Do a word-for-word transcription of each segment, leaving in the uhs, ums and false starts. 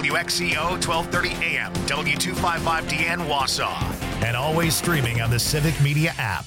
W X C O twelve thirty A M, W two fifty-five D N Wausau, and always streaming on the Civic Media app.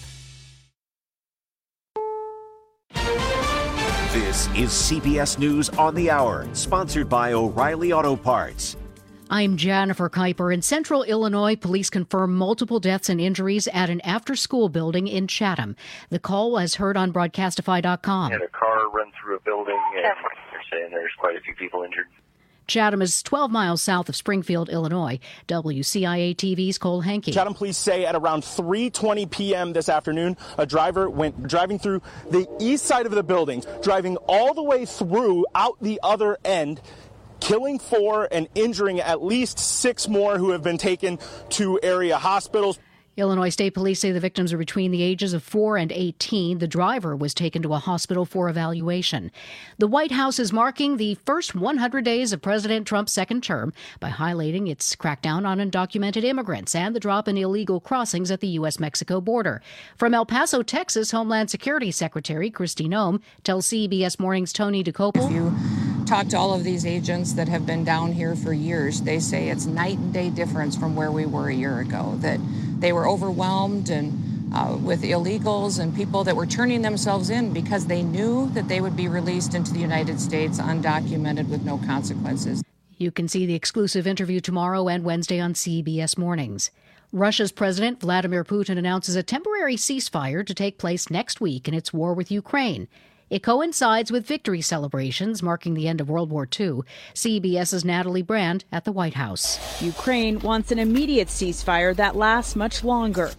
This is C B S News on the Hour, sponsored by O'Reilly Auto Parts. I'm Jennifer Kuiper. In central Illinois, police confirm multiple deaths and injuries at an after-school building in Chatham. The call was heard on broadcastify dot com. Had a car run through a building, and they're saying there's quite a few people injured. Chatham is twelve miles south of Springfield, Illinois. W C I A T V's Cole Henke. Chatham police say at around three twenty p.m. this afternoon, a driver went driving through the east side of the building, driving all the way through out the other end, killing four and injuring at least six more who have been taken to area hospitals. Illinois State Police say the victims are between the ages of four and eighteen. The driver was taken to a hospital for evaluation. The White House is marking the first one hundred days of President Trump's second term by highlighting its crackdown on undocumented immigrants and the drop in illegal crossings at the U S Mexico border. From El Paso, Texas, Homeland Security Secretary Kristi Noem tells C B S Morning's Tony DeCopel. If you talk to all of these agents that have been down here for years, they say it's night and day difference from where we were a year ago, that they were overwhelmed and uh, with illegals and people that were turning themselves in because they knew that they would be released into the United States undocumented with no consequences. You can see the exclusive interview tomorrow and Wednesday on C B S Mornings. Russia's President Vladimir Putin announces a temporary ceasefire to take place next week in its war with Ukraine. It coincides with victory celebrations marking the end of World War Two. CBS's Natalie Brand at the White House. Ukraine wants an immediate ceasefire that lasts much longer.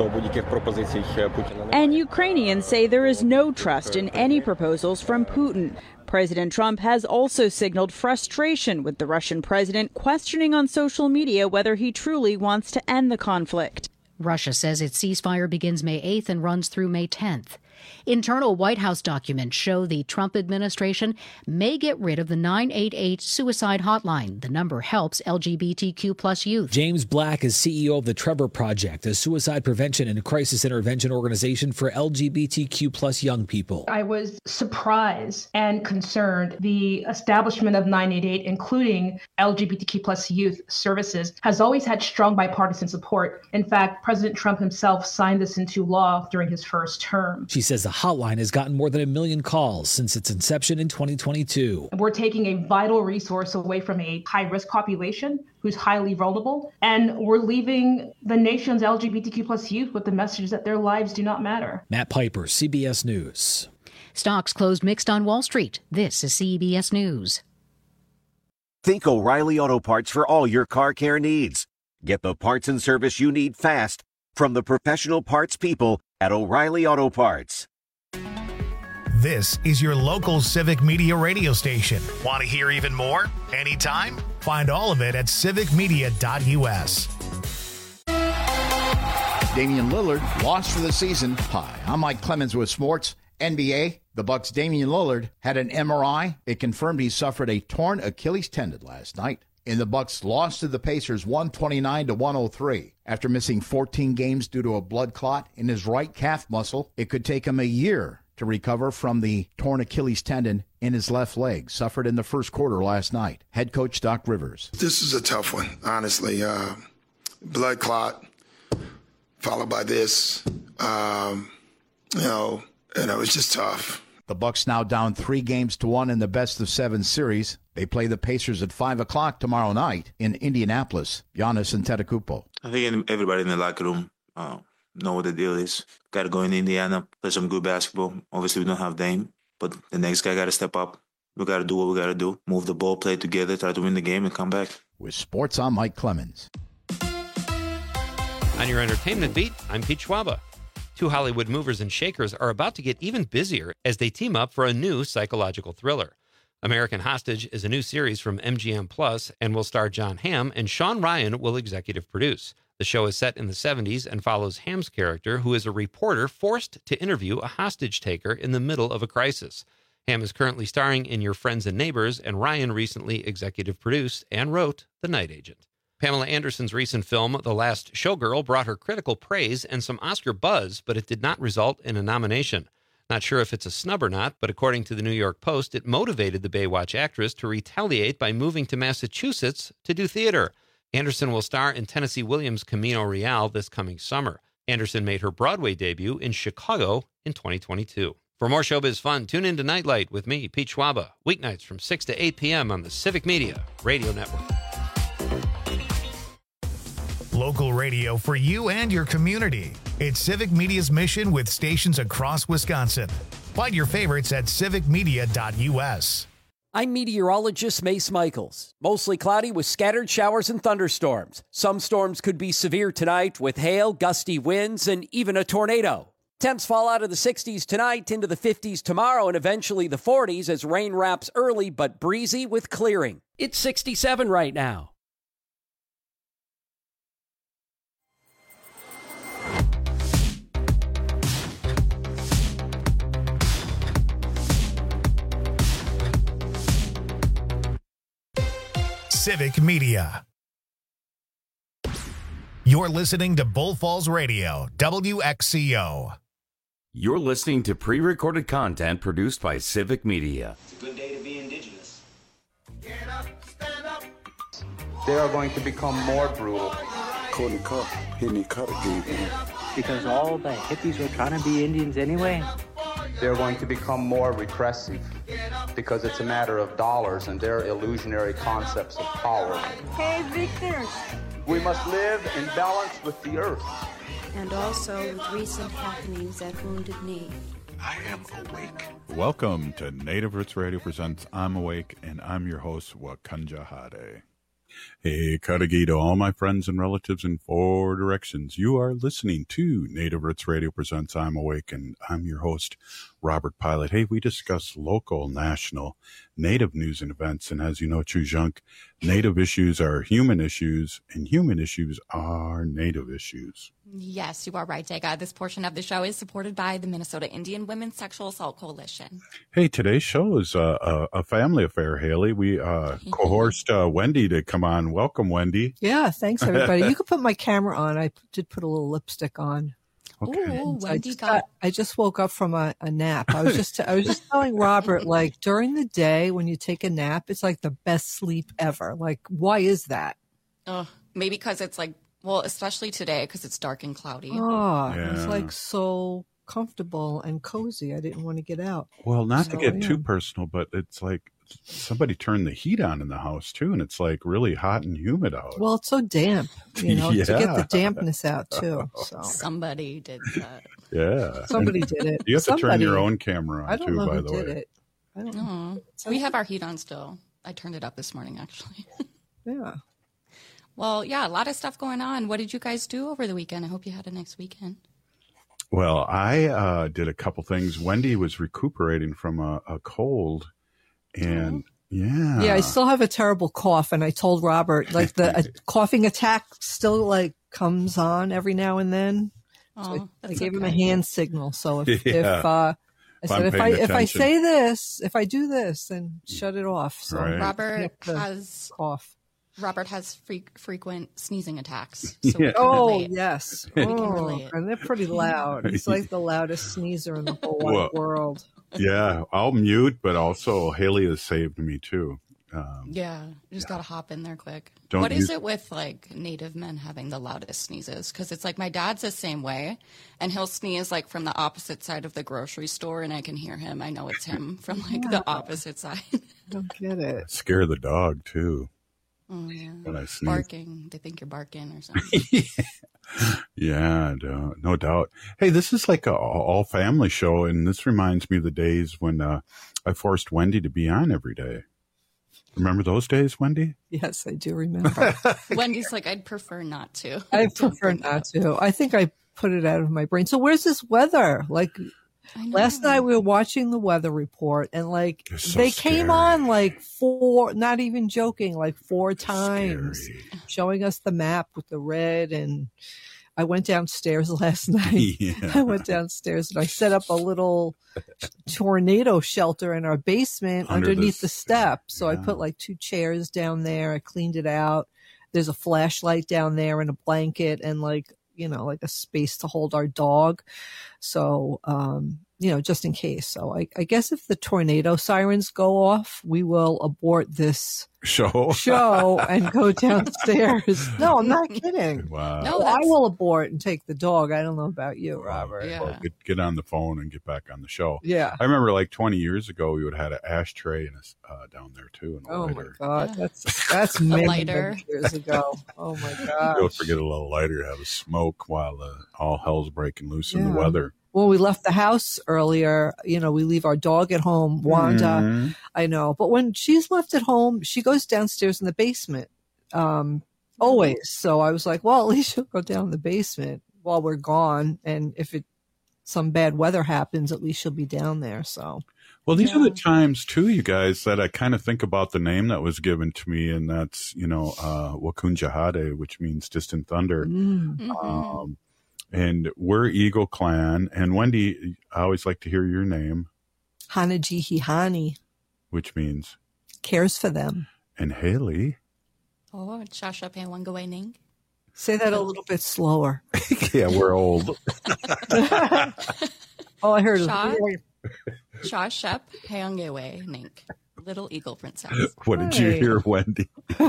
And Ukrainians say there is no trust in any proposals from Putin. President Trump has also signaled frustration with the Russian president, questioning on social media whether he truly wants to end the conflict. Russia says its ceasefire begins May eighth and runs through May tenth. Internal White House documents show the Trump administration may get rid of the nine eight eight suicide hotline. The number helps L G B T Q plus youth. James Black is C E O of the Trevor Project, a suicide prevention and crisis intervention organization for L G B T Q plus young people. I was surprised and concerned. The establishment of nine eight eight, including L G B T Q plus youth services, has always had strong bipartisan support. In fact, President Trump himself signed this into law during his first term. She says the hotline has gotten more than a million calls since its inception in twenty twenty-two. We're taking a vital resource away from a high-risk population who's highly vulnerable, and we're leaving the nation's L G B T Q plus youth with the message that their lives do not matter. Matt Piper, C B S News. Stocks closed mixed on Wall Street. This is C B S News. Think O'Reilly Auto Parts for all your car care needs. Get the parts and service you need fast from the professional parts people at O'Reilly Auto Parts. This is your local Civic Media radio station. Want to hear even more? Anytime? Find all of it at civic media dot U S. Damian Lillard lost for the season. Hi, I'm Mike Clemens with sports. N B A, the Bucks' Damian Lillard had an M R I. It confirmed he suffered a torn Achilles tendon last night. And the Bucks lost to the Pacers one twenty-nine to one oh three. After missing fourteen games due to a blood clot in his right calf muscle, it could take him a year to recover from the torn Achilles tendon in his left leg, suffered in the first quarter last night. Head coach Doc Rivers. This is a tough one, honestly. Uh, blood clot, followed by this. Um, you know, you know, it's just tough. The Bucks now down three games to one in the best of seven series. They play the Pacers at five o'clock tomorrow night in Indianapolis. Giannis Antetokounmpo. I think everybody in the locker room uh, know what the deal is. Got to go in Indiana, play some good basketball. Obviously, we don't have Dame, but the next guy got to step up. We got to do what we got to do. Move the ball, play together, try to win the game, and come back. With sports, I'm Mike Clemens. On your entertainment beat, I'm Pete Schwaba. Two Hollywood movers and shakers are about to get even busier as they team up for a new psychological thriller. American Hostage is a new series from M G M Plus and will star Jon Hamm, and Sean Ryan will executive produce. The show is set in the seventies and follows Hamm's character, who is a reporter forced to interview a hostage taker in the middle of a crisis. Hamm is currently starring in Your Friends and Neighbors, and Ryan recently executive produced and wrote The Night Agent. Pamela Anderson's recent film, The Last Showgirl, brought her critical praise and some Oscar buzz, but it did not result in a nomination. Not sure if it's a snub or not, but according to the New York Post, it motivated the Baywatch actress to retaliate by moving to Massachusetts to do theater. Anderson will star in Tennessee Williams' Camino Real this coming summer. Anderson made her Broadway debut in Chicago in twenty twenty-two. For more showbiz fun, tune in to Nightlight with me, Pete Schwaba, weeknights from six to eight p.m. on the Civic Media Radio Network. Local radio for you and your community. It's Civic Media's mission with stations across Wisconsin. Find your favorites at civic media dot u s. I'm meteorologist Mace Michaels. Mostly cloudy with scattered showers and thunderstorms. Some storms could be severe tonight with hail, gusty winds, and even a tornado. Temps fall out of the sixties tonight into the fifties tomorrow and eventually the forties as rain wraps early but breezy with clearing. It's sixty-seven right now. Civic Media. You're listening to Bull Falls Radio, W X C O. You're listening to pre-recorded content produced by Civic Media. It's a good day to be indigenous. Get up, stand up. They are going to become more brutal. Courtney Cup, Henny Cutter gave him. Because all the hippies were trying to be Indians anyway. They're going to become more repressive because it's a matter of dollars and their illusionary concepts of power. Hey, Victor. We must live in balance with the earth. And also with recent happenings at Wounded Knee. I am awake. Welcome to Native Roots Radio presents I'm Awake, and I'm your host, Wakanja Hade. Hey, Kadagi to all my friends and relatives in four directions. You are listening to Native Roots Radio presents I'm Awake, and I'm your host, Robert Pilot. Hey, we discuss local, national, Native news and events, and as you know, Chujunk, Native issues are human issues, and human issues are Native issues. Yes, you are right, Jega. This portion of the show is supported by the Minnesota Indian Women's Sexual Assault Coalition. Hey, today's show is a, a, a family affair, Haley. We uh, coerced uh, Wendy to come on. Welcome, Wendy. Yeah, thanks, everybody. You can put my camera on. I did put a little lipstick on. Okay. Ooh, I just got, I just woke up from a, a nap. I was just I was just telling Robert, like, during the day when you take a nap, it's like the best sleep ever. Like, why is that? Oh, maybe because it's like, well, especially today because it's dark and cloudy. Oh, Yeah. it's like so comfortable and cozy. I didn't want to get out. Well, not So, to get yeah. too personal, but it's like somebody turned the heat on in the house, too, and it's like really hot and humid out. Well, it's so damp, you know, Yeah. to get the dampness out too. So Somebody did that. Yeah. somebody did it. You have to turn Somebody. your own camera on, I don't too, know by who the did way. it. I don't know. No, we have our heat on still. I turned it up this morning, actually. Yeah. Well, yeah, a lot of stuff going on. What did you guys do over the weekend? I hope you had a nice weekend. Well, I uh, did a couple things. Wendy was recuperating from a, a cold, and yeah. Yeah, I still have a terrible cough, and I told Robert, like, the a coughing attack still like comes on every now and then. So Oh, I, I that's gave him a okay. hand signal. So if, Yeah. if uh, I If said I'm if I paying if I attention. say this, if I do this, then shut it off. So Right. I Robert have to has cough. Robert has fre- frequent sneezing attacks. So we Yeah. can Oh relate. yes, We can oh, relate. and they're pretty loud. He's like the loudest sneezer in the whole wide Well, world. Yeah, I'll mute, but also Haley has saved me, too. Um, Yeah, you just gotta hop in there quick. Don't What is use- it with like Native men having the loudest sneezes? Because it's like my dad's the same way, and he'll sneeze like from the opposite side of the grocery store, and I can hear him. I know it's him from like the opposite side. I don't get it. scare the dog, too. Oh yeah, When I sneeze. barking. They think you're barking or something. Yeah, no, no doubt. Hey, this is like a all family show, and this reminds me of the days when uh, I forced Wendy to be on every day. Remember those days, Wendy? Yes, I do remember. Wendy's like, I'd prefer not to. I prefer not to. I think I put it out of my brain. So where's this weather? Like last night we were watching the weather report, and like so they came scary. on like four, not even joking, like four times, showing us the map with the red. And I went downstairs last night. Yeah. I went downstairs and I set up a little tornado shelter in our basement Under underneath the- the steps. So I yeah. put like two chairs down there. I cleaned it out. There's a flashlight down there and a blanket and like, you know, like a space to hold our dog. So, um, you know, just in case. So I, I guess if the tornado sirens go off, we will abort this show show and go downstairs. No, I'm not kidding. Wow. No, I will abort and take the dog. I don't know about you, Robert. Yeah. Well, get, get on the phone and get back on the show. Yeah. I remember like twenty years ago, we would have had an ashtray and a, uh, down there too. And a Oh lighter. my God, Yeah. that's that's many, lighter. many years ago. Oh my God. Don't forget a little lighter, have a smoke while uh, all hell's breaking loose in the Yeah. weather. When we left the house earlier, you know, we leave our dog at home, Wanda. Mhm. I know. But when she's left at home, she goes downstairs in the basement, um, always. So I was like, well, at least she'll go down in the basement while we're gone. And if it some bad weather happens, at least she'll be down there. So Well, these Yeah. are the times too, you guys, that I kind of think about the name that was given to me, and that's, you know, uh, Wakunjahade, which means distant thunder. mm. Mhm. Um, and we're Eagle Clan. And Wendy, I always like to hear your name, Hanaji Hihani which means, cares for them. and Haley. Oh, Shasha Pewangawening. Say that a little bit slower. Yeah, we're old. All I heard is Sha Shashep Pewangawening. Little Eagle Princess. What did you Right. hear, Wendy?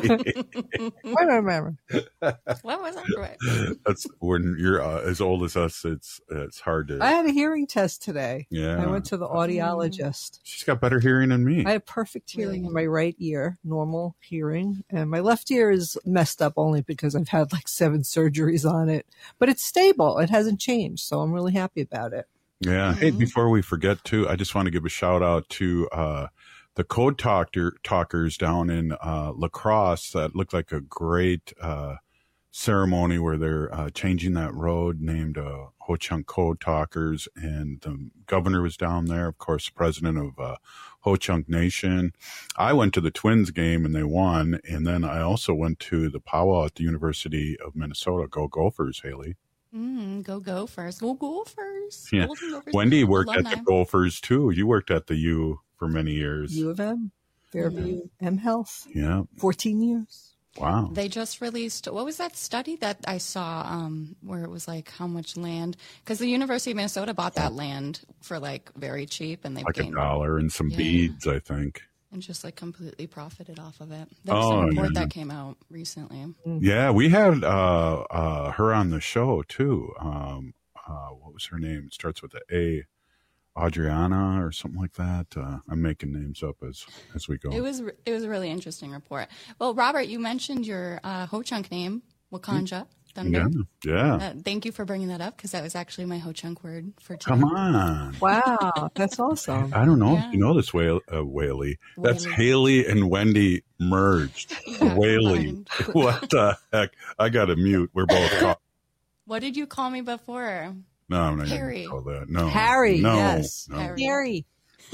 remember. What was that? That's when you're uh, as old as us. It's it's hard to. I had a hearing test today. Yeah. I went to the audiologist. She's got better hearing than me. I have perfect hearing in my right ear, normal hearing, and my left ear is messed up only because I've had like seven surgeries on it. But it's stable. It hasn't changed, so I'm really happy about it. Yeah. Hey, before we forget to, I just want to give a shout out to uh, the code talker, talkers down in uh, La Crosse. That looked like a great uh, ceremony where they're uh, changing that road named uh, Ho Chunk Code Talkers. And the governor was down there, of course, the president of uh, Ho Chunk Nation. I went to the Twins game and they won. And then I also went to the powwow at the University of Minnesota. Go Gophers, Haley. Mm, go Gophers. Go Gophers. Yeah. Golden Gophers. Wendy worked Alumni. at the Gophers too. You worked at the U for many years. U of M, Fairview, M Health, Yeah. fourteen years. Wow. They just released, what was that study that I saw um, where it was like how much land? Because the University of Minnesota bought that land for like very cheap and they've Like a gained dollar and some Yeah. beads, I think. and just like completely profited off of it. There was Oh, some report yeah. that came out recently. Yeah, we had uh, uh, her on the show too. Um, uh, what was her name? It starts with a A. Adriana or something like that. Uh, I'm making names up as as we go. It was it was a really interesting report. Well, Robert, you mentioned your uh, Ho Chunk name, Wakanja Thunder. Yeah, yeah. Uh, thank you for bringing that up because that was actually my Ho Chunk word for today. Come on. Wow, that's awesome. I don't know Yeah. if you know this, Whale, uh, Whaley. That's Whaley. Haley and Wendy merged. Yeah, Whaley. What the heck? I got to mute. We're both caught. What did you call me before? No, I'm not Harry. going to call that. No. Harry, no, yes. no. Harry. Harry.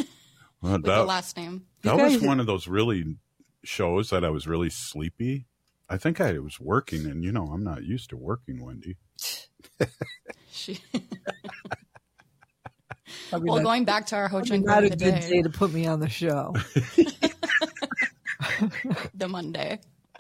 Well, With the that last name. that You was guys- one of those really shows that I was really sleepy. I think I was working, and you know, I'm not used to working, Wendy. She- Probably well, not- going back to our Ho probably Chunk not word a of good the day day, to put me on the show. the Monday.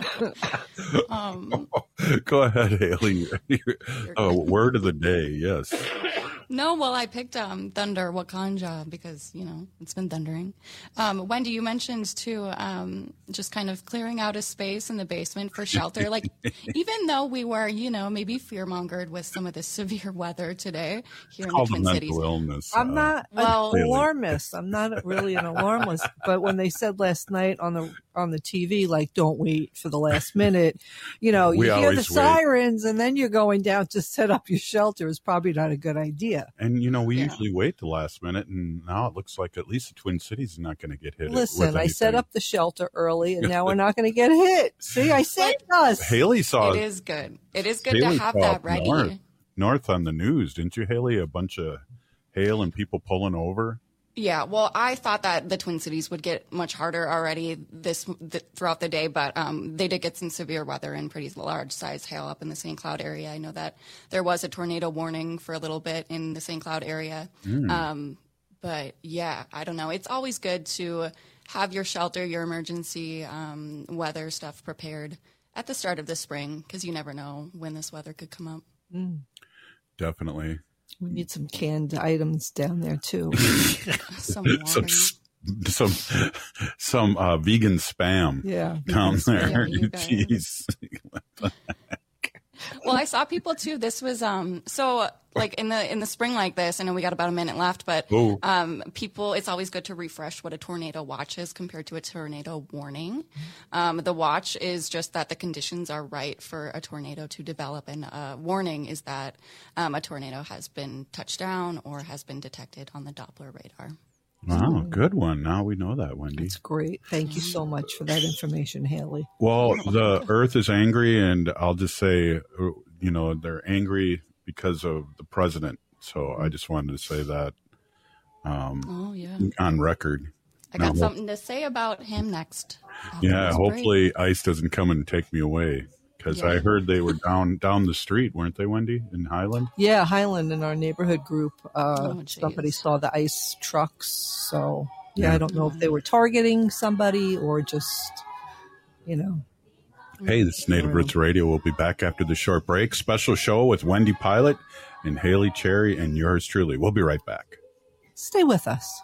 um, Go ahead, Haley. Oh, word of the day, yes. no, well, I picked um, Thunder Wakanja because, you know, it's been thundering. Um, Wendy, you mentioned, too, um, just kind of clearing out a space in the basement for shelter. Like, even though we were, you know, maybe fear-mongered with some of the severe weather today here in the Called Twin mental Cities. illness. I'm uh, not Well- an alarmist. I'm not really an alarmist. But when they said last night on the on the T V, like, don't wait for the last minute, you know, We you hear the always wait. sirens and then you're going down to set up your shelter is probably not a good idea. And you know, we Yeah. usually wait the last minute, and now it looks like at least the Twin Cities is not going to get hit. Listen, with I set anything. up the shelter early and now we're not going to get hit. See, I saved us. Haley saw It is good. It is good Haley to have saw that up ready. North, north on the news, didn't you, Haley? A bunch of hail and people pulling over. Yeah, well, I thought that the Twin Cities would get much harder already this th- throughout the day, but um, they did get some severe weather and pretty large size hail up in the Saint Cloud area. I know that there was a tornado warning for a little bit in the Saint Cloud area. Mm. Um, but yeah, I don't know. It's always good to have your shelter, your emergency um, weather stuff prepared at the start of the spring because you never know when this weather could come up. Mm. Definitely. We need some canned items down there too. Some some some some uh, vegan spam. Yeah, down vegan there. spam, you Jeez. Well, I saw people too. This was um so like in the in the spring like this. I know we got about a minute left, but Oh. um people, it's always good to refresh what a tornado watch is compared to a tornado warning. Um, the watch is just that the conditions are right for a tornado to develop, and a warning is that um, a tornado has been touched down or has been detected on the Doppler radar. Wow, good one. Now we know that, Wendy. That's great. Thank you so much for that information, Haley. Well, the Earth is angry, and I'll just say, uh, you know, they're angry because of the president. So I just wanted to say that um, Oh, yeah. on record. I got Now, something to say about him next. Yeah, That's hopefully great. ICE doesn't come and take me away, because Yeah. I heard they were down down the street, weren't they, Wendy, in Highland? Yeah, Highland in our neighborhood group. Uh, Oh, somebody saw the ice trucks. So, yeah, Yeah. I don't know if they were targeting somebody or just, you know. Hey, this is Native Roots Radio. We'll be back after the short break. Special show with Wendy Pilot and Haley Cherry and yours truly. We'll be right back. Stay with us.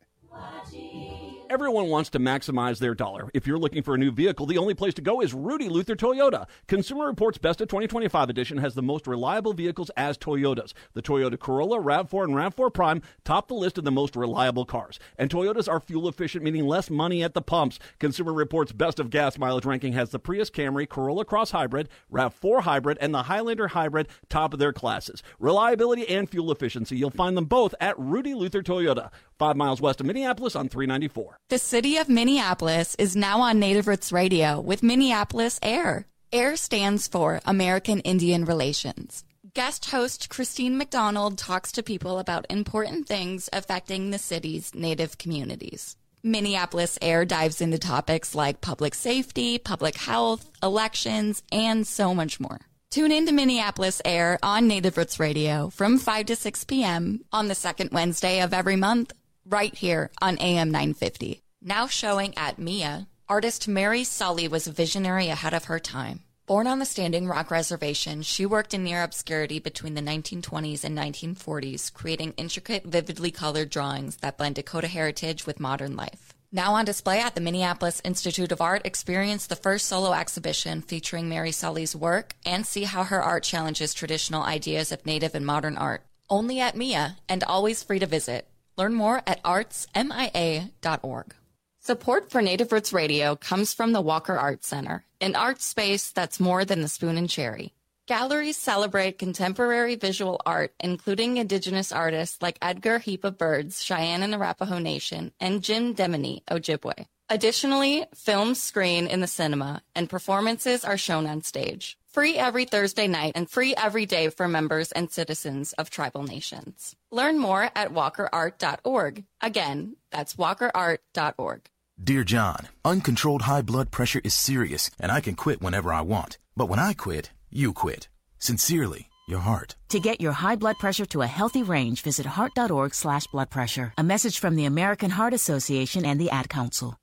Everyone wants to maximize their dollar. If you're looking for a new vehicle, the only place to go is Rudy Luther Toyota. Consumer Reports Best of twenty twenty-five edition has the most reliable vehicles as Toyotas. The Toyota Corolla, RAV four, and RAV four Prime top the list of the most reliable cars. And Toyotas are fuel efficient, meaning less money at the pumps. Consumer Reports Best of gas mileage ranking has the Prius Camry, Corolla Cross Hybrid, RAV four Hybrid, and the Highlander Hybrid top of their classes. Reliability and fuel efficiency, you'll find them both at Rudy Luther Toyota, five miles west of Minneapolis on three ninety-four. The city of Minneapolis is now on Native Roots Radio with Minneapolis AIR. AIR stands for American Indian Relations. Guest host Christine McDonald talks to people about important things affecting the city's Native communities. Minneapolis AIR dives into topics like public safety, public health, elections, and so much more. Tune in to Minneapolis AIR on Native Roots Radio from five to six p.m. on the second Wednesday of every month, right here on A M nine fifty. Now showing at M I A, artist Mary Sully was a visionary ahead of her time. Born on the Standing Rock Reservation, she worked in near obscurity between the nineteen twenties and nineteen forties, creating intricate, vividly colored drawings that blend Dakota heritage with modern life. Now on display at the Minneapolis Institute of Art, experience the first solo exhibition featuring Mary Sully's work and see how her art challenges traditional ideas of Native and modern art. Only at M I A and always free to visit. Learn more at arts mia dot org. Support for Native Roots Radio comes from the Walker Art Center, an art space that's more than the spoon and cherry. Galleries celebrate contemporary visual art, including Indigenous artists like Edgar Heap of Birds, Cheyenne and Arapaho Nation, and Jim Demini, Ojibwe. Additionally, films screen in the cinema, and performances are shown on stage. Free every Thursday night and free every day for members and citizens of tribal nations. Learn more at walker art dot org. Again, that's walker art dot org. Dear John, uncontrolled high blood pressure is serious, and I can quit whenever I want. But when I quit, you quit. Sincerely, your heart. To get your high blood pressure to a healthy range, visit heart.org slash blood pressure. A message from the American Heart Association and the Ad Council.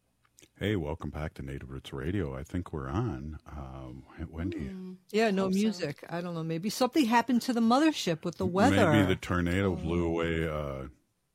Hey, welcome back to Native Roots Radio. I think we're on. Um, Wendy. Yeah, no music. I don't know. Maybe something happened to the mothership with the weather. Maybe the tornado blew away. Uh,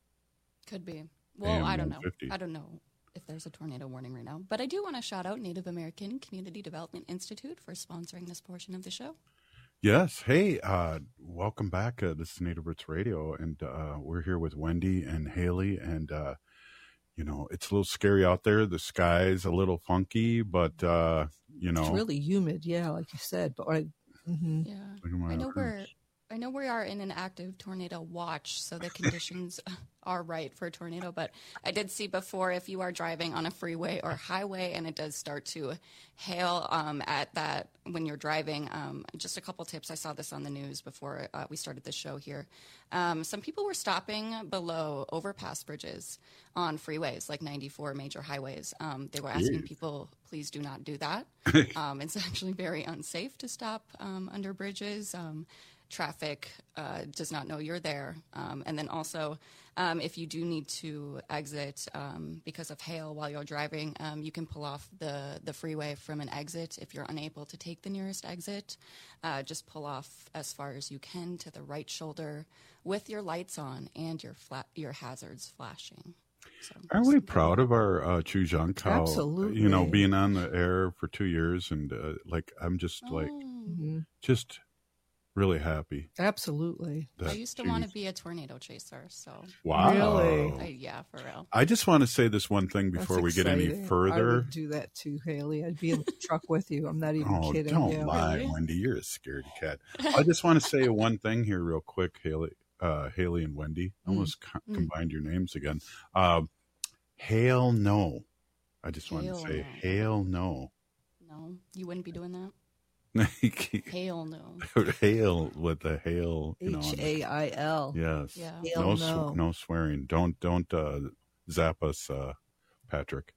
Could be. Well, A M I don't know. one fifty. I don't know if there's a tornado warning right now. But I do want to shout out Native American Community Development Institute for sponsoring this portion of the show. Yes. Hey, uh, welcome back. Uh, this is Native Roots Radio, and uh, we're here with Wendy and Haley. And, uh, you know, it's a little scary out there. The sky's a little funky, but, uh, you know. It's really humid, yeah, like you said. But I, mm-hmm. Yeah, I know we're. I know we are in an active tornado watch, so the conditions are right for a tornado. But I did see before, if you are driving on a freeway or highway and it does start to hail um, at that when you're driving, um, just a couple tips. I saw this on the news before uh, we started the show here. Um, some people were stopping below overpass bridges on freeways like ninety-four major highways. Um, they were asking Jeez. people, please do not do that. um, it's actually very unsafe to stop um, under bridges. Um, traffic uh, does not know you're there. Um, and then also, um, if you do need to exit um, because of hail while you're driving, um, you can pull off the, the freeway from an exit. If you're unable to take the nearest exit, uh, just pull off as far as you can to the right shoulder with your lights on and your flat, your hazards flashing. So, Aren't we proud of our uh, Chuzhang? How, Absolutely. you know, being on the air for two years and uh, like, I'm just oh. like, Mm-hmm. just really happy. Absolutely. I used to want to be a tornado chaser. So wow, really? I, yeah, for real. I just want to say this one thing before That's we get any exciting. I further. would do that too, Haley. I'd be in the truck with you. I'm not even Oh, kidding don't you. lie, Really? Wendy. You're a scaredy cat. I just want to say one thing here, real quick, Haley, uh, Haley and Wendy. I almost co- Mm. combined your names again. Um, hail no. I just wanted to Hail say no. hail no. No, you wouldn't be doing that. Hail no. Hail with the hail. You know, on H the- A I L. Yes. Yeah. Hail No, no. sw- no swearing. Don't don't uh, zap us, uh, Patrick.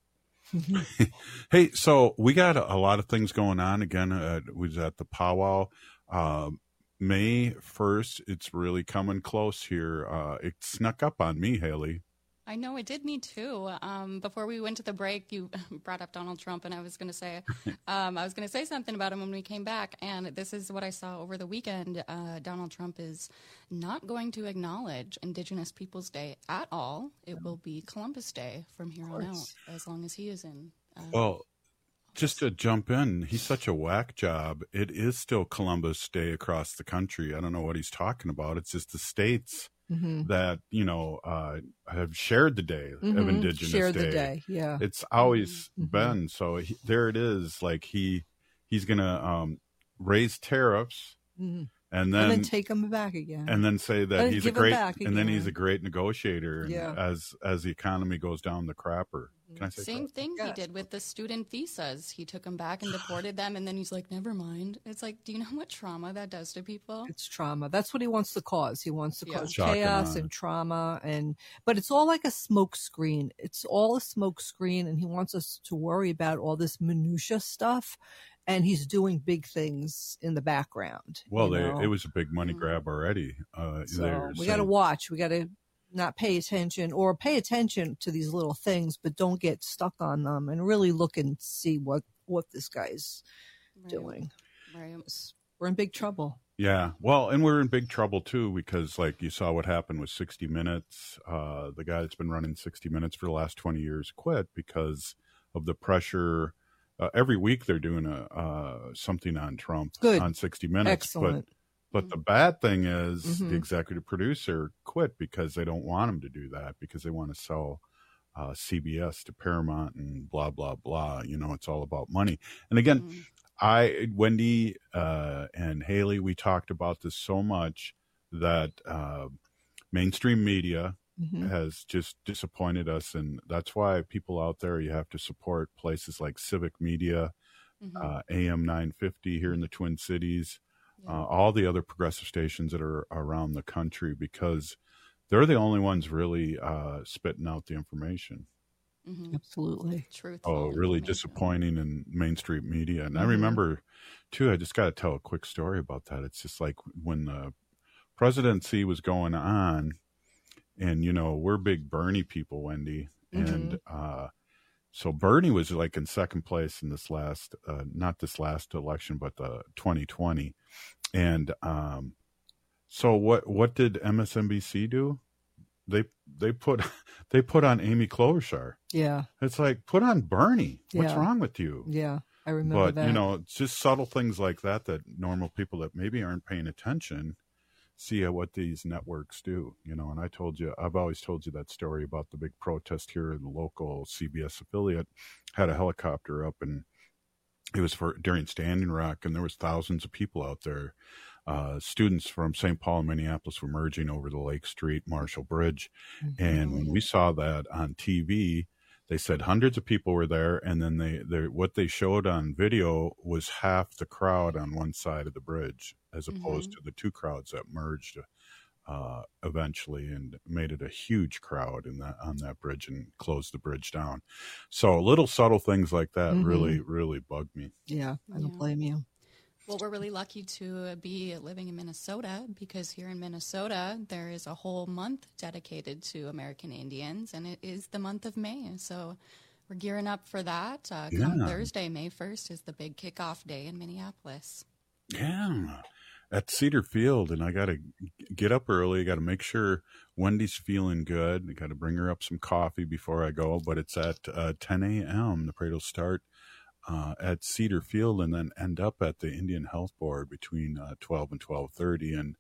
Hey, so we got a, a lot of things going on. Again, uh, we was at the powwow. Uh, May first, it's really coming close here. Uh, it snuck up on me, Haley. I know it did me too. Um, before we went to the break, you brought up Donald Trump, and I was going to say, um, I was going to say something about him when we came back. And this is what I saw over the weekend. Uh, Donald Trump is not going to acknowledge Indigenous Peoples Day at all. It will be Columbus Day from here on out, as long as he is in. Uh, Well, just to jump in, he's such a whack job. It is still Columbus Day across the country. I don't know what he's talking about. It's just the states Mm-hmm. that, you know, uh, have shared the day Mm-hmm. of Indigenous Share Day. the day. Yeah. It's always Mm-hmm. been. So he, there it is. Like he, he's going to um, raise tariffs Mm-hmm. and then, and then take them back again. and then say that And he's a give 'em great, back and then he's again. a great negotiator. And Yeah. as, as the economy goes down the crapper. Can I say Same crap? thing he Yeah. did with the student visas. He took them back and deported them, and then he's like, never mind. It's like, do you know what trauma that does to people? It's trauma. That's what he wants to cause. He wants to Yeah. cause Shock and chaos awe. and trauma, and but it's all like a smoke screen. It's all a smoke screen, and he wants us to worry about all this minutia stuff. And he's doing big things in the background. Well, you they, know? it was a big money grab already. Uh, So they're we got to saying- watch. We got to not pay attention, or pay attention to these little things, but don't get stuck on them, and really look and see what what this guy's Right. doing. Right. We're in big trouble. Yeah, well, and we're in big trouble too because, like, you saw what happened with sixty minutes. Uh, the guy that's been running sixty minutes for the last twenty years quit because of the pressure. Uh, every week they're doing a uh, something on Trump Good. on sixty minutes. Excellent. But but the bad thing is Mhm. the executive producer quit because they don't want him to do that because they want to sell uh, C B S to Paramount and blah blah blah. You know, it's all about money. And again. Mhm. I, Wendy, uh, and Haley, we talked about this so much that uh, mainstream media Mhm. has just disappointed us. And that's why people out there, you have to support places like Civic Media, Mhm. uh, A M nine fifty here in the Twin Cities, Yeah. uh, all the other progressive stations that are around the country, because they're the only ones really uh, spitting out the information. Mhm. Absolutely. Truthful Oh, really information. disappointing in mainstream media. And I Mhm. remember, too, I just got to tell a quick story about that. It's just like when the presidency was going on, and, you know, we're big Bernie people, Wendy. And uh, so Bernie was like in second place in this last, uh, not this last election, but the twenty twenty. And um, so what, what did M S N B C do? They they put they put on Amy Klobuchar. Yeah. It's like, put on Bernie. What's Yeah. wrong with you? Yeah. I remember But that. you know, it's just subtle things like that that normal people that maybe aren't paying attention see what these networks do. You know, and I told you, I've always told you that story about the big protest here in the local C B S affiliate. Had a helicopter up, and it was for during Standing Rock, and there was thousands of people out there. Uh, students from Saint Paul and Minneapolis were merging over the Lake Street Marshall Bridge. And when we saw that on T V, they said hundreds of people were there. And then they, they what they showed on video was half the crowd on one side of the bridge, as opposed Mhm. to the two crowds that merged uh, eventually and made it a huge crowd in that on that bridge and closed the bridge down. So little subtle things like that Mhm. really, really bugged me. Yeah. I don't Yeah. blame you. Well, we're really lucky to be living in Minnesota because here in Minnesota, there is a whole month dedicated to American Indians, and it is the month of May. So we're gearing up for that. Uh, come Yeah. Thursday, May first, is the big kickoff day in Minneapolis. Yeah. At Cedar Field, and I got to get up early. I got to make sure Wendy's feeling good. I got to bring her up some coffee before I go, but it's at uh, ten a.m. The parade will start uh, at Cedar Field and then end up at the Indian Health Board between uh, twelve and twelve thirty, and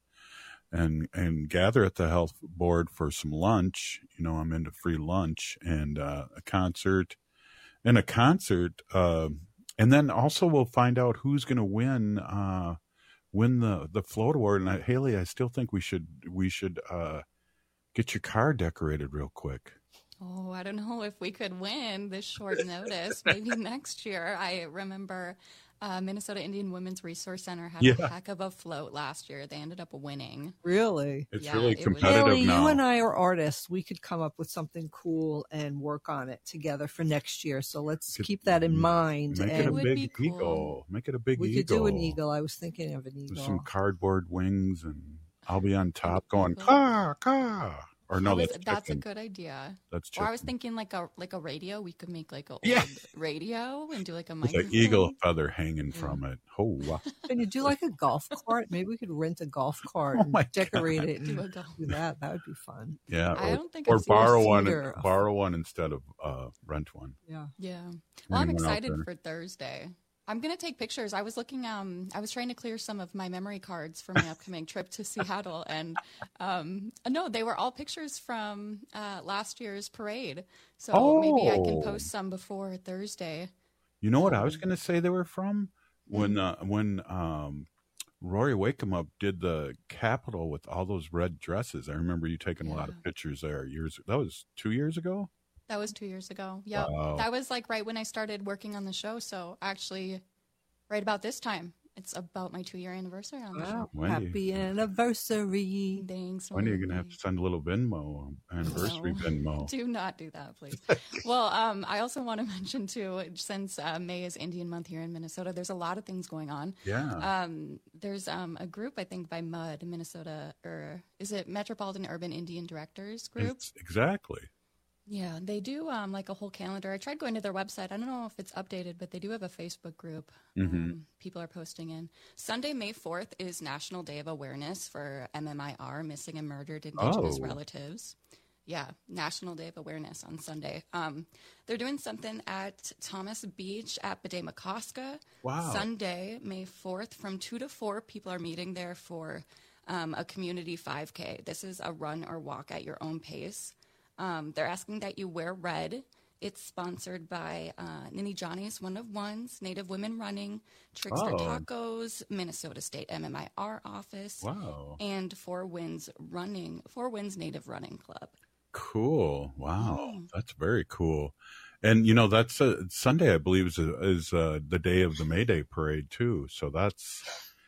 and and gather at the health board for some lunch. You know, I'm into free lunch and uh, a concert, and a concert, uh, and then also we'll find out who's going to win. Uh, win the the float award. And I, Haley, I still think we should we should uh get your car decorated real quick. Oh, I don't know if we could win this short notice. Maybe next year. I remember uh, Minnesota Indian Women's Resource Center had Yeah. a heck of a float last year. They ended up winning. Really? It's Yeah, really it was- competitive Haley, now. you and I are artists. We could come up with something cool and work on it together for next year. So let's Could- keep that in mind. Make and it a would big be cool. eagle. Make it a big we eagle. could do an eagle. I was thinking of an With eagle. some cardboard wings, and I'll be on top going eagle. caw caw. Or no, I was- that's that's a chicken. good idea. That's Or I was chicken. thinking like a like a radio. We could make like a old Yeah. radio and do like a With microphone. an eagle feather hanging from it. Oh, wow. Can you do like a golf cart? Maybe we could rent a golf cart Oh and my decorate God. it and Do do, a golf that. That would be fun. Yeah, I or, don't think or I've seen a borrow one, cedar. borrow one instead of uh, rent one. Yeah. Yeah. Well, I'm Anyone out excited there? for Thursday. I'm gonna take pictures. I was looking. Um, I was trying to clear some of my memory cards for my upcoming trip to Seattle, and um, no, they were all pictures from uh, last year's parade. So maybe I can Oh. post some before Thursday. You know what I was going to say they were from? When uh, when um, Rory Wakeup did the Capitol with all those red dresses. I remember you taking a lot of pictures there years. That was two years ago? That was two years ago. Yeah, Wow. that was like right when I started working on the show. So actually, right about this time, it's about my two-year anniversary on the show. Wendy. Happy anniversary. Thanks. When are you going to have to send a little Venmo, anniversary No. Venmo? Do not do that, please. Well, um, I also want to mention, too, since uh, May is Indian Month here in Minnesota, there's a lot of things going on. Yeah. Um, there's um, a group, I think, by MUD, Minnesota, or is it Metropolitan Urban Indian Directors Group? It's- exactly. Yeah, they do um, like a whole calendar. I tried going to their website. I don't know if it's updated, but they do have a Facebook group. Mhm. Um, people are posting in. Sunday, May fourth is National Day of Awareness for M M I R, Missing and Murdered Indigenous Oh. Relatives. Yeah, National Day of Awareness on Sunday. Um, they're doing something at Thomas Beach at Bedemakoska. Wow. Sunday, May fourth, from two to four, people are meeting there for um, a community five K. This is a run or walk at your own pace. Um, they're asking that you wear red. It's sponsored by uh, Nini Johnny's One of Ones, Native Women Running, Trickster Oh. Tacos, Minnesota State M M I R office, Wow. and Four Winds Running, Four Winds Native Running Club. Cool. Wow. That's very cool. And, you know, that's uh, Sunday, I believe, is, is uh, the day of the May Day parade, too. So that's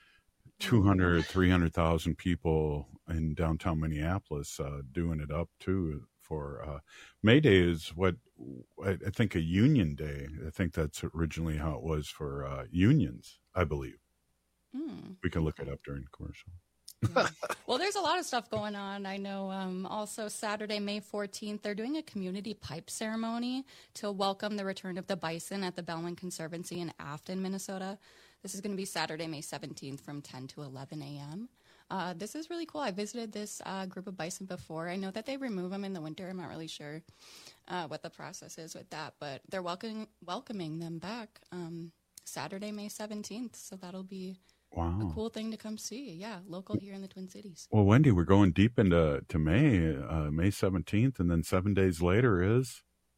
two hundred, three hundred thousand people in downtown Minneapolis uh, doing it up, too. For uh, May Day is what I, I think a union day. I think that's originally how it was for uh, unions, I believe. Mm. We can look it up during commercial. Well, there's a lot of stuff going on. I know um, also Saturday, May fourteenth, they're doing a community pipe ceremony to welcome the return of the bison at the Bellman Conservancy in Afton, Minnesota. This is going to be Saturday, May seventeenth from ten to eleven a.m. Uh, this is really cool. I visited this uh, group of bison before. I know that they remove them in the winter. I'm not really sure uh, what the process is with that, but they're welcoming welcoming them back um, Saturday, May seventeenth. So that'll be Wow. a cool thing to come see. Yeah, local here in the Twin Cities. Well, Wendy, we're going deep into to May, uh, May seventeenth, and then seven days later is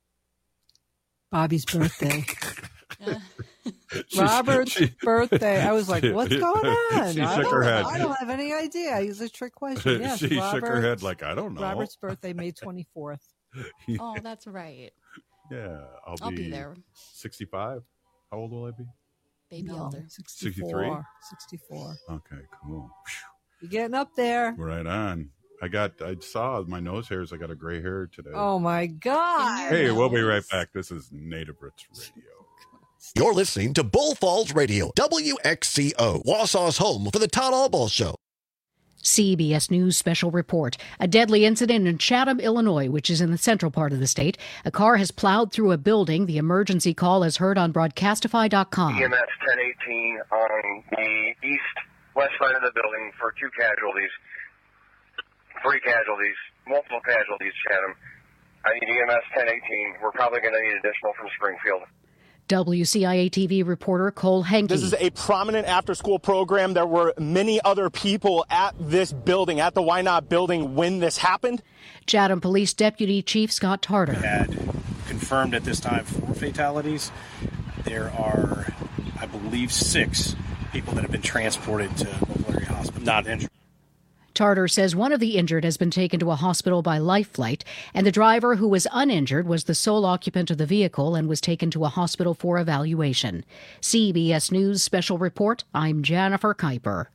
Bobby's birthday. She- Robert's she- birthday. I was like, what's going on? She I, shook don't, her head. I don't have any idea. It's a trick question. Yes, She shook her Robert- head like, I don't know. Robert's birthday, May twenty-fourth. Oh, that's right. Yeah, I'll, I'll be there. sixty-five. How old will I be? Baby No, elder. sixty-three? sixty-four. Okay, cool. You're getting up there. Right on. I got, I saw my nose hairs. I got a gray hair today. Oh, my God. Hey, we'll be right back. This is Native Roots Radio. You're listening to Bull Falls Radio, W X C O, Wausau's home for the Todd Albaugh Show. C B S News special report. A deadly incident in Chatham, Illinois, which is in the central part of the state. A car has plowed through a building. The emergency call is heard on broadcastify dot com. E M S ten eighteen on the east-west side of the building for two casualties. Three casualties. Multiple casualties, Chatham. I need E M S ten eighteen. We're probably going to need additional from Springfield. W C I A T V reporter Cole Henke. This is a prominent after-school program. There were many other people at this building, at the Why Not building, when this happened. Chatham Police Deputy Chief Scott Tarter. We had confirmed at this time four fatalities. There are, I believe, six people that have been transported to Mobile Area Hospital, not injured. Tarter says one of the injured has been taken to a hospital by Life Flight, and the driver, who was uninjured, was the sole occupant of the vehicle and was taken to a hospital for evaluation. C B S News Special Report, I'm Jennifer Kuiper.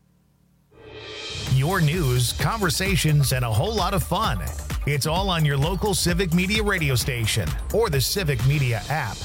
Your news, conversations, and a whole lot of fun. It's all on your local Civic Media radio station or the Civic Media app.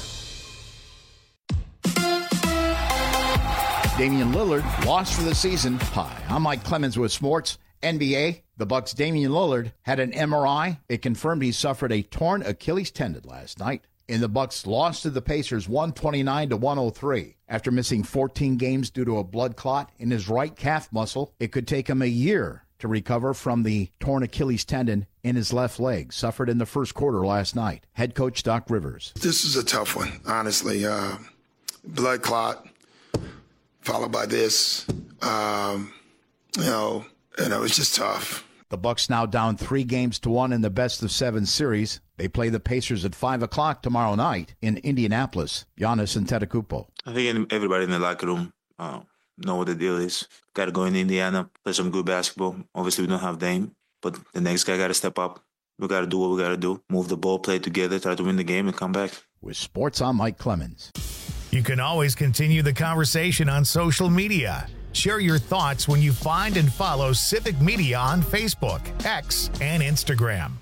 Damian Lillard lost for the season. Hi, I'm Mike Clemens with sports. N B A, the Bucks' Damian Lillard had an M R I. It confirmed he suffered a torn Achilles tendon last night. And the Bucks lost to the Pacers one twenty-nine to one oh three. After missing fourteen games due to a blood clot in his right calf muscle, it could take him a year to recover from the torn Achilles tendon in his left leg, suffered in the first quarter last night. Head coach Doc Rivers. This is a tough one, honestly. Uh, blood clot. Followed by this, um, you know, and it was just tough. The Bucks now down three games to one in the best of seven series. They play the Pacers at five o'clock tomorrow night in Indianapolis. Giannis Antetokounmpo. I think everybody in the locker room uh, know what the deal is. Got to go in Indiana, play some good basketball. Obviously, we don't have Dame, but the next guy got to step up. We got to do what we got to do. Move the ball, play together, try to win the game, and come back. With sports, I'm Mike Clemens. You can always continue the conversation on social media. Share your thoughts when you find and follow Civic Media on Facebook, X, and Instagram.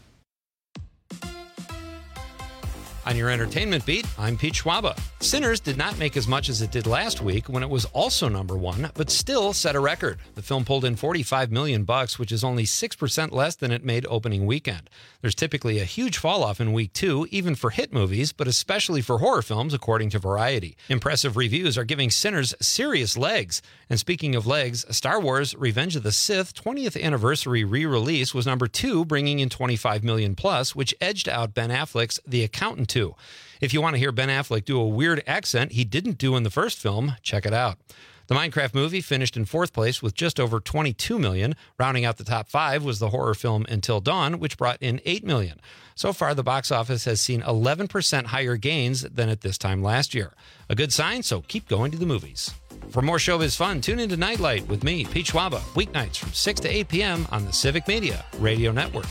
On your entertainment beat, I'm Pete Schwaba. Sinners did not make as much as it did last week when it was also number one, but still set a record. The film pulled in forty-five million bucks, which is only six percent less than it made opening weekend. There's typically a huge fall-off in week two, even for hit movies, but especially for horror films, according to Variety. Impressive reviews are giving Sinners serious legs. And speaking of legs, Star Wars Revenge of the Sith twentieth anniversary re-release was number two, bringing in twenty-five million plus, which edged out Ben Affleck's The Accountant two. If you want to hear Ben Affleck do a weird accent he didn't do in the first film, check it out. The Minecraft movie finished in fourth place with just over twenty-two million dollars. Rounding out the top five was the horror film Until Dawn, which brought in eight million dollars. So far, the box office has seen eleven percent higher gains than at this time last year. A good sign, so keep going to the movies. For more showbiz fun, tune into Nightlight with me, Pete Schwaba, weeknights from six to eight p.m. on the Civic Media Radio Network.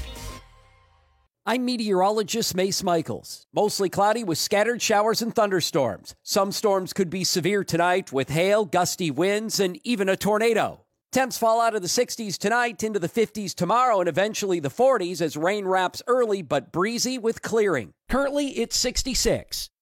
I'm meteorologist Mace Michaels. Mostly cloudy with scattered showers and thunderstorms. Some storms could be severe tonight with hail, gusty winds, and even a tornado. Temps fall out of the sixties tonight into the fifties tomorrow and eventually the forties as rain wraps early but breezy with clearing. Currently, it's sixty-six.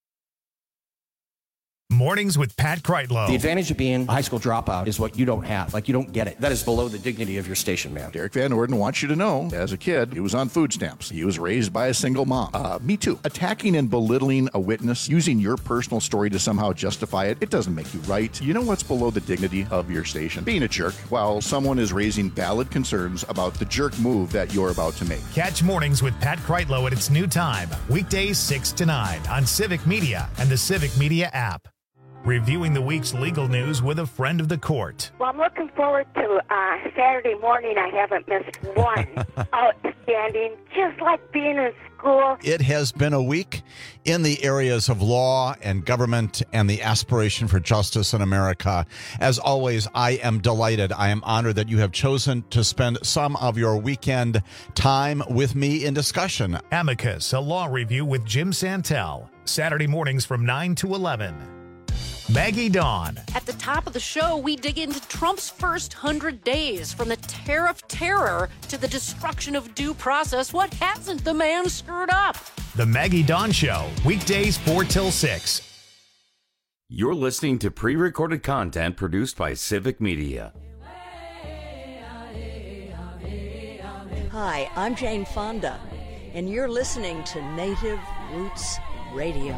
Mornings with Pat Kreitlow. The advantage of being a high school dropout is what you don't have. Like, you don't get it. That is below the dignity of your station, man. Derek Van Orden wants you to know, as a kid, he was on food stamps. He was raised by a single mom. Uh, me too. Attacking and belittling a witness, using your personal story to somehow justify it, it doesn't make you right. You know what's below the dignity of your station? Being a jerk while someone is raising valid concerns about the jerk move that you're about to make. Catch Mornings with Pat Kreitlow at its new time, weekdays six to nine on Civic Media and the Civic Media app. Reviewing the week's legal news with a friend of the court. Well, I'm looking forward to uh, Saturday morning. I haven't missed one. Outstanding. Just like being in school. It has been a week in the areas of law and government and the aspiration for justice in America. As always, I am delighted. I am honored that you have chosen to spend some of your weekend time with me in discussion. Amicus, a law review with Jim Santel. Saturday mornings from nine to eleven. Maggie Dawn. At the top of the show, we dig into Trump's first hundred days, from the tariff terror to the destruction of due process. What hasn't the man screwed up? The Maggie Dawn Show, weekdays four till six. You're listening to pre-recorded content produced by Civic Media. Hi, I'm Jane Fonda, and you're listening to Native Roots Radio.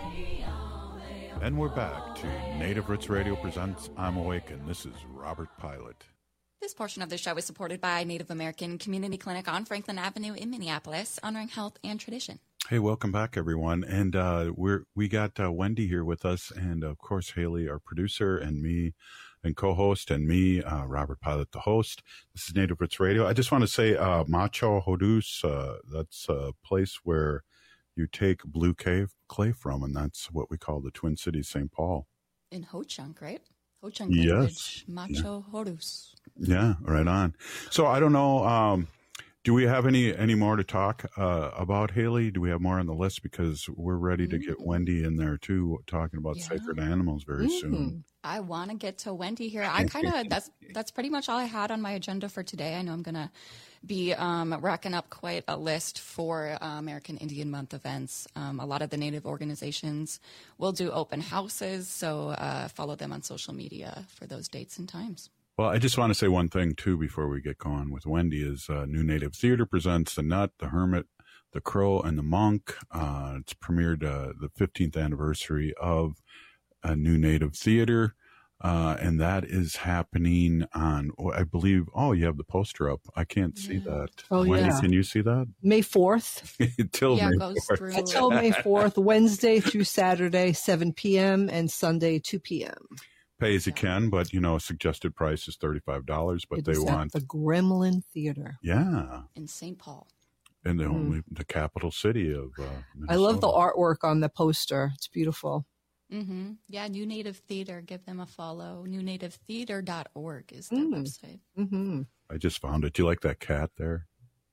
And we're back to Native Roots Radio presents I'm Awake, and this is Robert Pilot. This portion of the show is supported by Native American Community Clinic on Franklin Avenue in Minneapolis, honoring health and tradition. Hey, welcome back, everyone. And uh, we're we got uh, Wendy here with us, and of course Haley, our producer, and me, and co-host, and me, uh, Robert Pilot, the host. This is Native Roots Radio. I just want to say, uh, Macho Hodus, uh, that's a place where you take blue cave clay from, and that's what we call the Twin Cities, Saint Paul. In Ho-Chunk, right? Ho-Chunk Yes. language, Macho Yeah. Horus. Yeah, right on. So I don't know. Um, do we have any any more to talk uh, about, Haley? Do we have more on the list? Because we're ready to get Wendy in there too, talking about sacred animals very Mm. soon. I want to get to Wendy here. I kind of that's that's pretty much all I had on my agenda for today. I know I'm gonna be um, racking up quite a list for uh, American Indian Month events. Um, a lot of the Native organizations will do open houses, so uh, follow them on social media for those dates and times. Well, I just want to say one thing, too, before we get going with Wendy, is uh, New Native Theater presents The Nut, The Hermit, The Crow, and The Monk. Uh, it's premiered uh, the fifteenth anniversary of uh, New Native Theater, uh, and that is happening on, oh, I believe, oh, you have the poster up. I can't see that. Oh, Wendy, yeah. can you see that? May fourth. Till Yeah, May goes fourth. through- Until May fourth, Wednesday through Saturday, seven p.m., and Sunday, two p.m. Pay as you can, but, you know, suggested price is thirty-five dollars, but It they is at want, the Gremlin Theater yeah, in Saint Paul. in the Mm. only, the capital city of uh, I love the Minnesota. artwork on the poster. It's beautiful. Mm-hmm. Yeah, New Native Theater. Give them a follow. new native theater dot org is their Mm. website. Mm-hmm. I just found it. Do you like that cat there?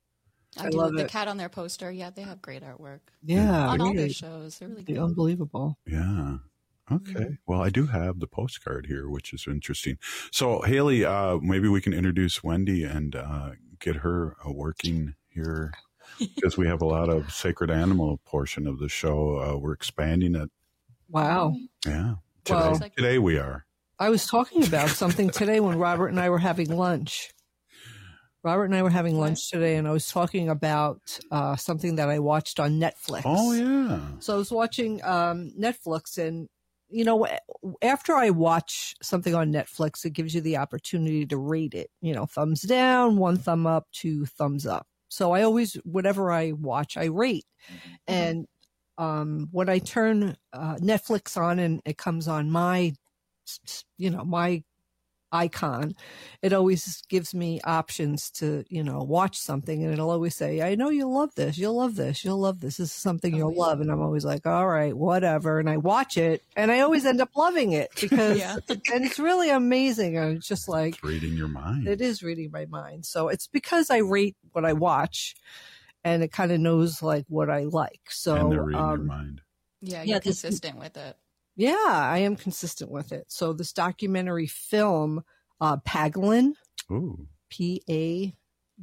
I, I do. love The it. cat on their poster. Yeah, they have great artwork. Yeah, on all really. their shows. They're really good. Unbelievable. Yeah. Okay. Well, I do have the postcard here, which is interesting. So, Haley, uh, maybe we can introduce Wendy and uh, get her uh, working here because we have a lot of sacred animal portion of the show. Uh, we're expanding it. Wow. Yeah. Today, Well- today we are. I was talking about something today when Robert and I were having lunch. Robert and I were having lunch today, and I was talking about uh, something that I watched on Netflix. Oh, yeah. So I was watching um, Netflix, and, you know, after I watch something on Netflix, it gives you the opportunity to rate it. You know, thumbs down, one thumb up, two thumbs up. So I always, whatever I watch, I rate. And um, when I turn uh, Netflix on and it comes on my, you know, my icon, it always gives me options to, you know, watch something, and it'll always say, I know you'll love this, you'll love this, you'll love this, this is something you'll love. And I'm always like, all right, whatever. And I watch it, and I always end up loving it because, Yeah. and it's really amazing. And it's just like, It's reading your mind. it is reading my mind. So it's because I rate what I watch, and it kind of knows like what I like. So, and they're reading your um, mind. Yeah, Yeah, you're this- consistent with it. yeah, I am consistent with it. So this documentary film, uh, Pagolin, Ooh. P A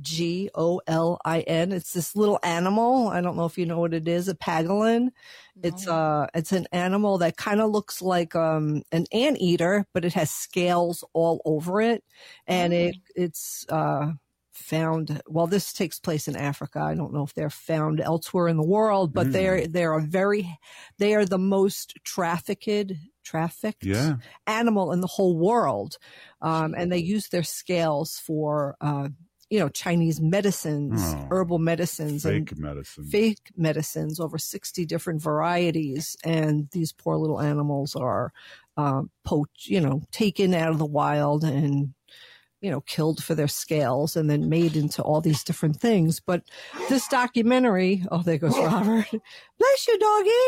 G O L I N. It's this little animal. I don't know if you know what it is, a pagolin. It's uh it's an animal that kind of looks like um an anteater, but it has scales all over it. And it it's uh found, well, this takes place in Africa. I don't know if they're found elsewhere in the world, but Mm. they're they're a very they are the most trafficked trafficked Yeah. animal in the whole world. Um, and they use their scales for, uh, you know, Chinese medicines, Oh. herbal medicines, Fake and medicine. fake medicines, over sixty different varieties. And these poor little animals are, um, poached, you know, taken out of the wild and, you know, killed for their scales and then made into all these different things. But this documentary, oh, there goes Robert. Bless you,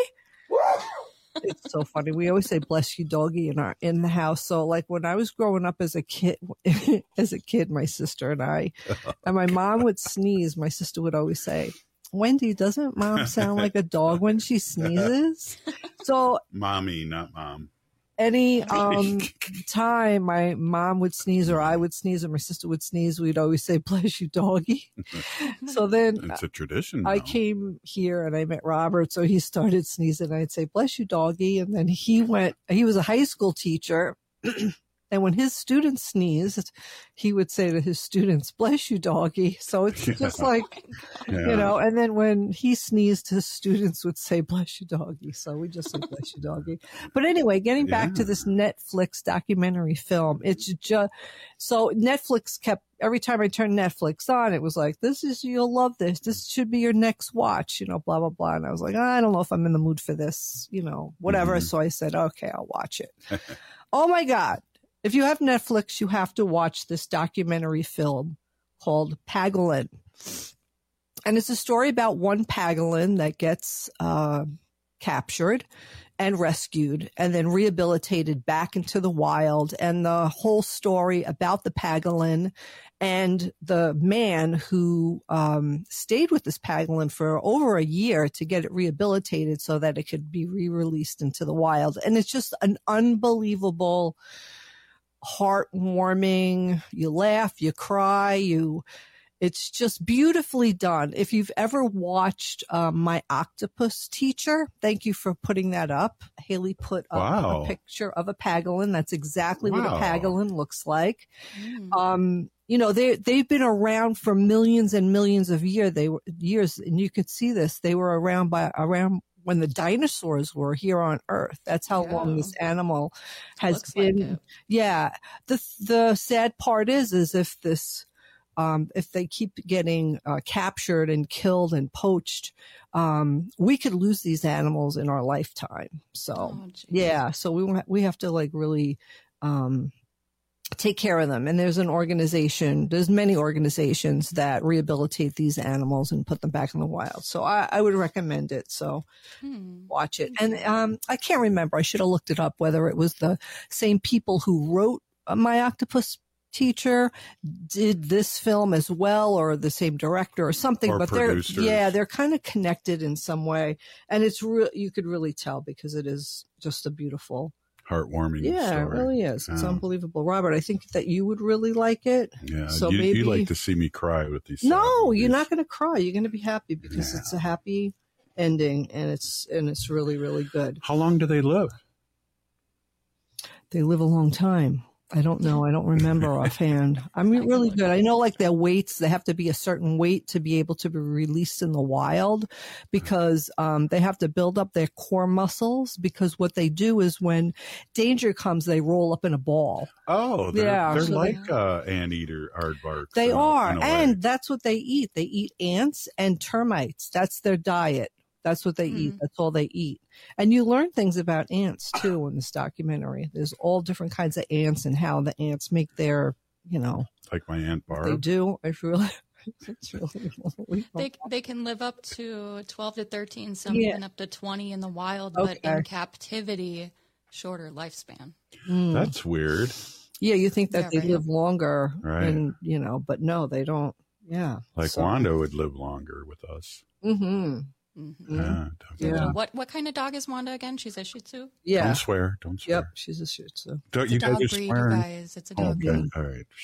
doggy. It's so funny. We always say "bless you, doggy" in our in the house. So, like when I was growing up as a kid, as a kid, my sister and I, and my mom would sneeze. My sister would always say, "Wendy, doesn't mom sound like a dog when she sneezes?" So, Mommy, not mom. any um time my mom would sneeze or I would sneeze or my sister would sneeze, we'd always say, bless you, doggy. So then It's a tradition I now. came here and I met Robert, so he started sneezing. I'd say, bless you, doggy. And then he went, he was a high school teacher. And when his students sneezed, he would say to his students, bless you, doggy. So it's Yeah. just like, Yeah. you know, and then when he sneezed, his students would say, bless you, doggy. So we just say, bless you, doggy. But anyway, getting back to this Netflix documentary film, it's just, so Netflix kept, every time I turned Netflix on, it was like, this is, you'll love this. This should be your next watch, you know, blah, blah, blah. And I was like, I don't know if I'm in the mood for this, you know, whatever. Mm-hmm. So I said, okay, I'll watch it. Oh my God. If you have Netflix, you have to watch this documentary film called Pangolin. And it's a story about one pangolin that gets uh, captured and rescued and then rehabilitated back into the wild. And the whole story about the pangolin and the man who um, stayed with this pangolin for over a year to get it rehabilitated so that it could be re-released into the wild. And it's just an unbelievable, heartwarming, you laugh, you cry, you, it's just beautifully done. If you've ever watched um, My Octopus Teacher, thank you for putting that up. Haley put up Wow. a picture of a pangolin. That's exactly what Wow. a pangolin looks like. Um, you know, they, they've been around for millions and millions of year. They were years, and you could see this. They were around by around when the dinosaurs were here on Earth. That's how Yeah. long this animal has Looks like been. it. Yeah. The, the sad part is, is if this, um, if they keep getting uh, captured and killed and poached, um, we could lose these animals in our lifetime. So, Oh, geez. yeah. So we, wa- we have to like really, um, take care of them. And there's an organization, there's many organizations that rehabilitate these animals and put them back in the wild. So I, I would recommend it. So Hmm. watch it. And um, I can't remember. I should have looked it up whether it was the same people who wrote uh, My Octopus Teacher did this film as well, or the same director or something. Or but producers. they're yeah, they're kind of connected in some way, and it's real. You could really tell because it is just a beautiful. Heartwarming Yeah, story. it really is. It's Yeah. unbelievable, Robert. I think that you would really like it. Yeah, So you, maybe you like to see me cry with these. sad no, movies. you're not going to cry. You're going to be happy because Yeah. it's a happy ending, and it's and it's really really good. How long do they live? They live a long time. I don't know. I don't remember offhand. I'm really good. I know like their weights, they have to be a certain weight to be able to be released in the wild because um, they have to build up their core muscles because what they do is when danger comes, they roll up in a ball. Oh, they're, Yeah, they're so like uh, anteater aardvarks. They in- are. in a way. And that's what they eat. They eat ants and termites. That's their diet. That's what they eat. That's all they eat. And you learn things about ants too in this documentary. There's all different kinds of ants and how the ants make their, you know, like my aunt Barb. they do. It's really, it's really, They they can live up to twelve to thirteen, some Yeah. even up to twenty in the wild, but Okay. in captivity, shorter lifespan. Mm. That's weird. Yeah, you think that Yeah, they right. live longer, Right. and you know, but no, they don't. Yeah, Like so- Wanda would live longer with us. Mm-hmm. Mm-hmm. Yeah, definitely. Yeah. What what kind of dog is Wanda again? She's a Shih Tzu. Yeah. Don't swear. Don't swear. Yep. She's a Shih Tzu. Don't It's you a guys dog are breed, you swearing? guys. It's a dog Okay. breed. All right.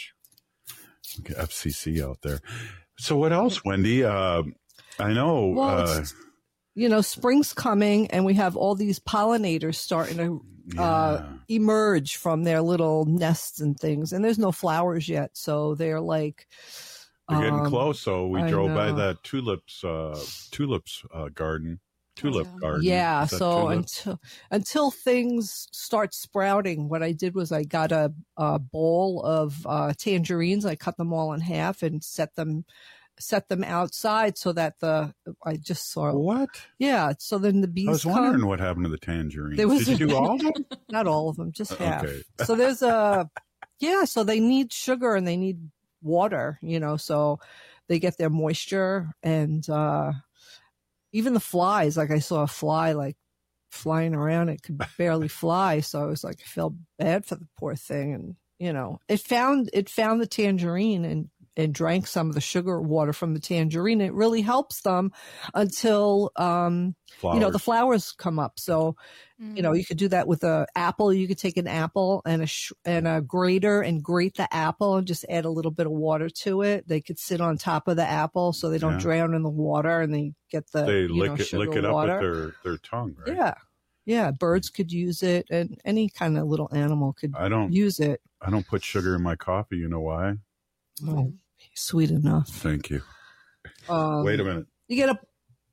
Okay, F C C out there. So what else, Wendy? Uh, I know. Well, uh, it's- you know, spring's coming, and we have all these pollinators starting to uh, emerge from their little nests and things. And there's no flowers yet, so they're like we're getting um, close. So we I drove by know. that tulips, uh, tulips uh, garden, tulip garden. Yeah, Is that so tulips? until until things start sprouting, what I did was I got a, a bowl of uh, tangerines. I cut them all in half and set them set them outside so that the I just saw what? Yeah, so then the bees I was come. wondering what happened to the tangerines. There was Did you do all of them? Not all of them, just Uh, half. okay. So there's a yeah, so they need sugar and they need water, you know, so they get their moisture and uh even the flies, like I saw a fly like flying around, it could barely fly, so I was like I felt bad for the poor thing, and you know, it found it found the tangerine and and drank some of the sugar water from the tangerine, it really helps them until, um, you know, the flowers come up. So, mm. you know, you could do that with a apple. You could take an apple and a, sh- and a grater and grate the apple and just add a little bit of water to it. They could sit on top of the apple so they don't Yeah. drown in the water, and they get the, They you lick know, it, sugar lick it up water. with their, their tongue, right? Yeah. Yeah. Birds could use it, and any kind of little animal could I don't use it. I don't put sugar in my coffee. You know why? Oh, sweet enough. Thank you. Um, Wait a minute. You get a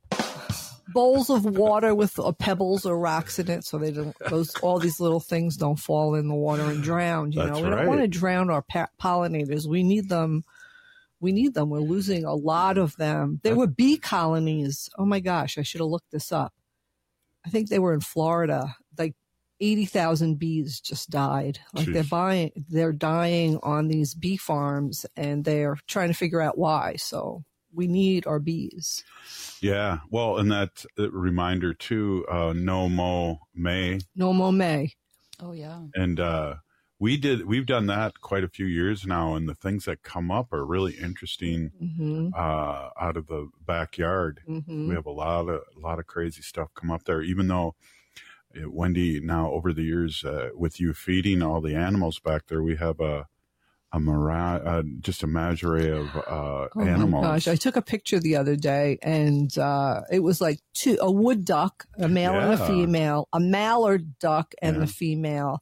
bowls of water with uh, pebbles or rocks in it, so they don't. Those all these little things don't fall in the water and drown. You That's know, we right. don't want to drown our pa- pollinators. We need them. We need them. We're losing a lot of them. There were bee colonies. Oh my gosh, I should have looked this up. I think they were in Florida. Like eighty thousand bees just died. Like Jeez. they're buying, they're dying on these bee farms, and they're trying to figure out why. So we need our bees. Yeah. Well, and that uh, reminder too, uh, No Mo May. No Mo May. Oh, yeah. And uh, we did, we've done that quite a few years now. And the things that come up are really interesting Mm-hmm. uh, out of the backyard. Mhm. We have a lot of, a lot of crazy stuff come up there, even though uh, Wendy, now over the years, uh, with you feeding all the animals back there, we have a, a mira- uh, just a menagerie of uh, Oh animals. my gosh. I took a picture the other day, and uh, it was like two, a wood duck, a male and a Yeah. female, a mallard duck and Yeah. the female,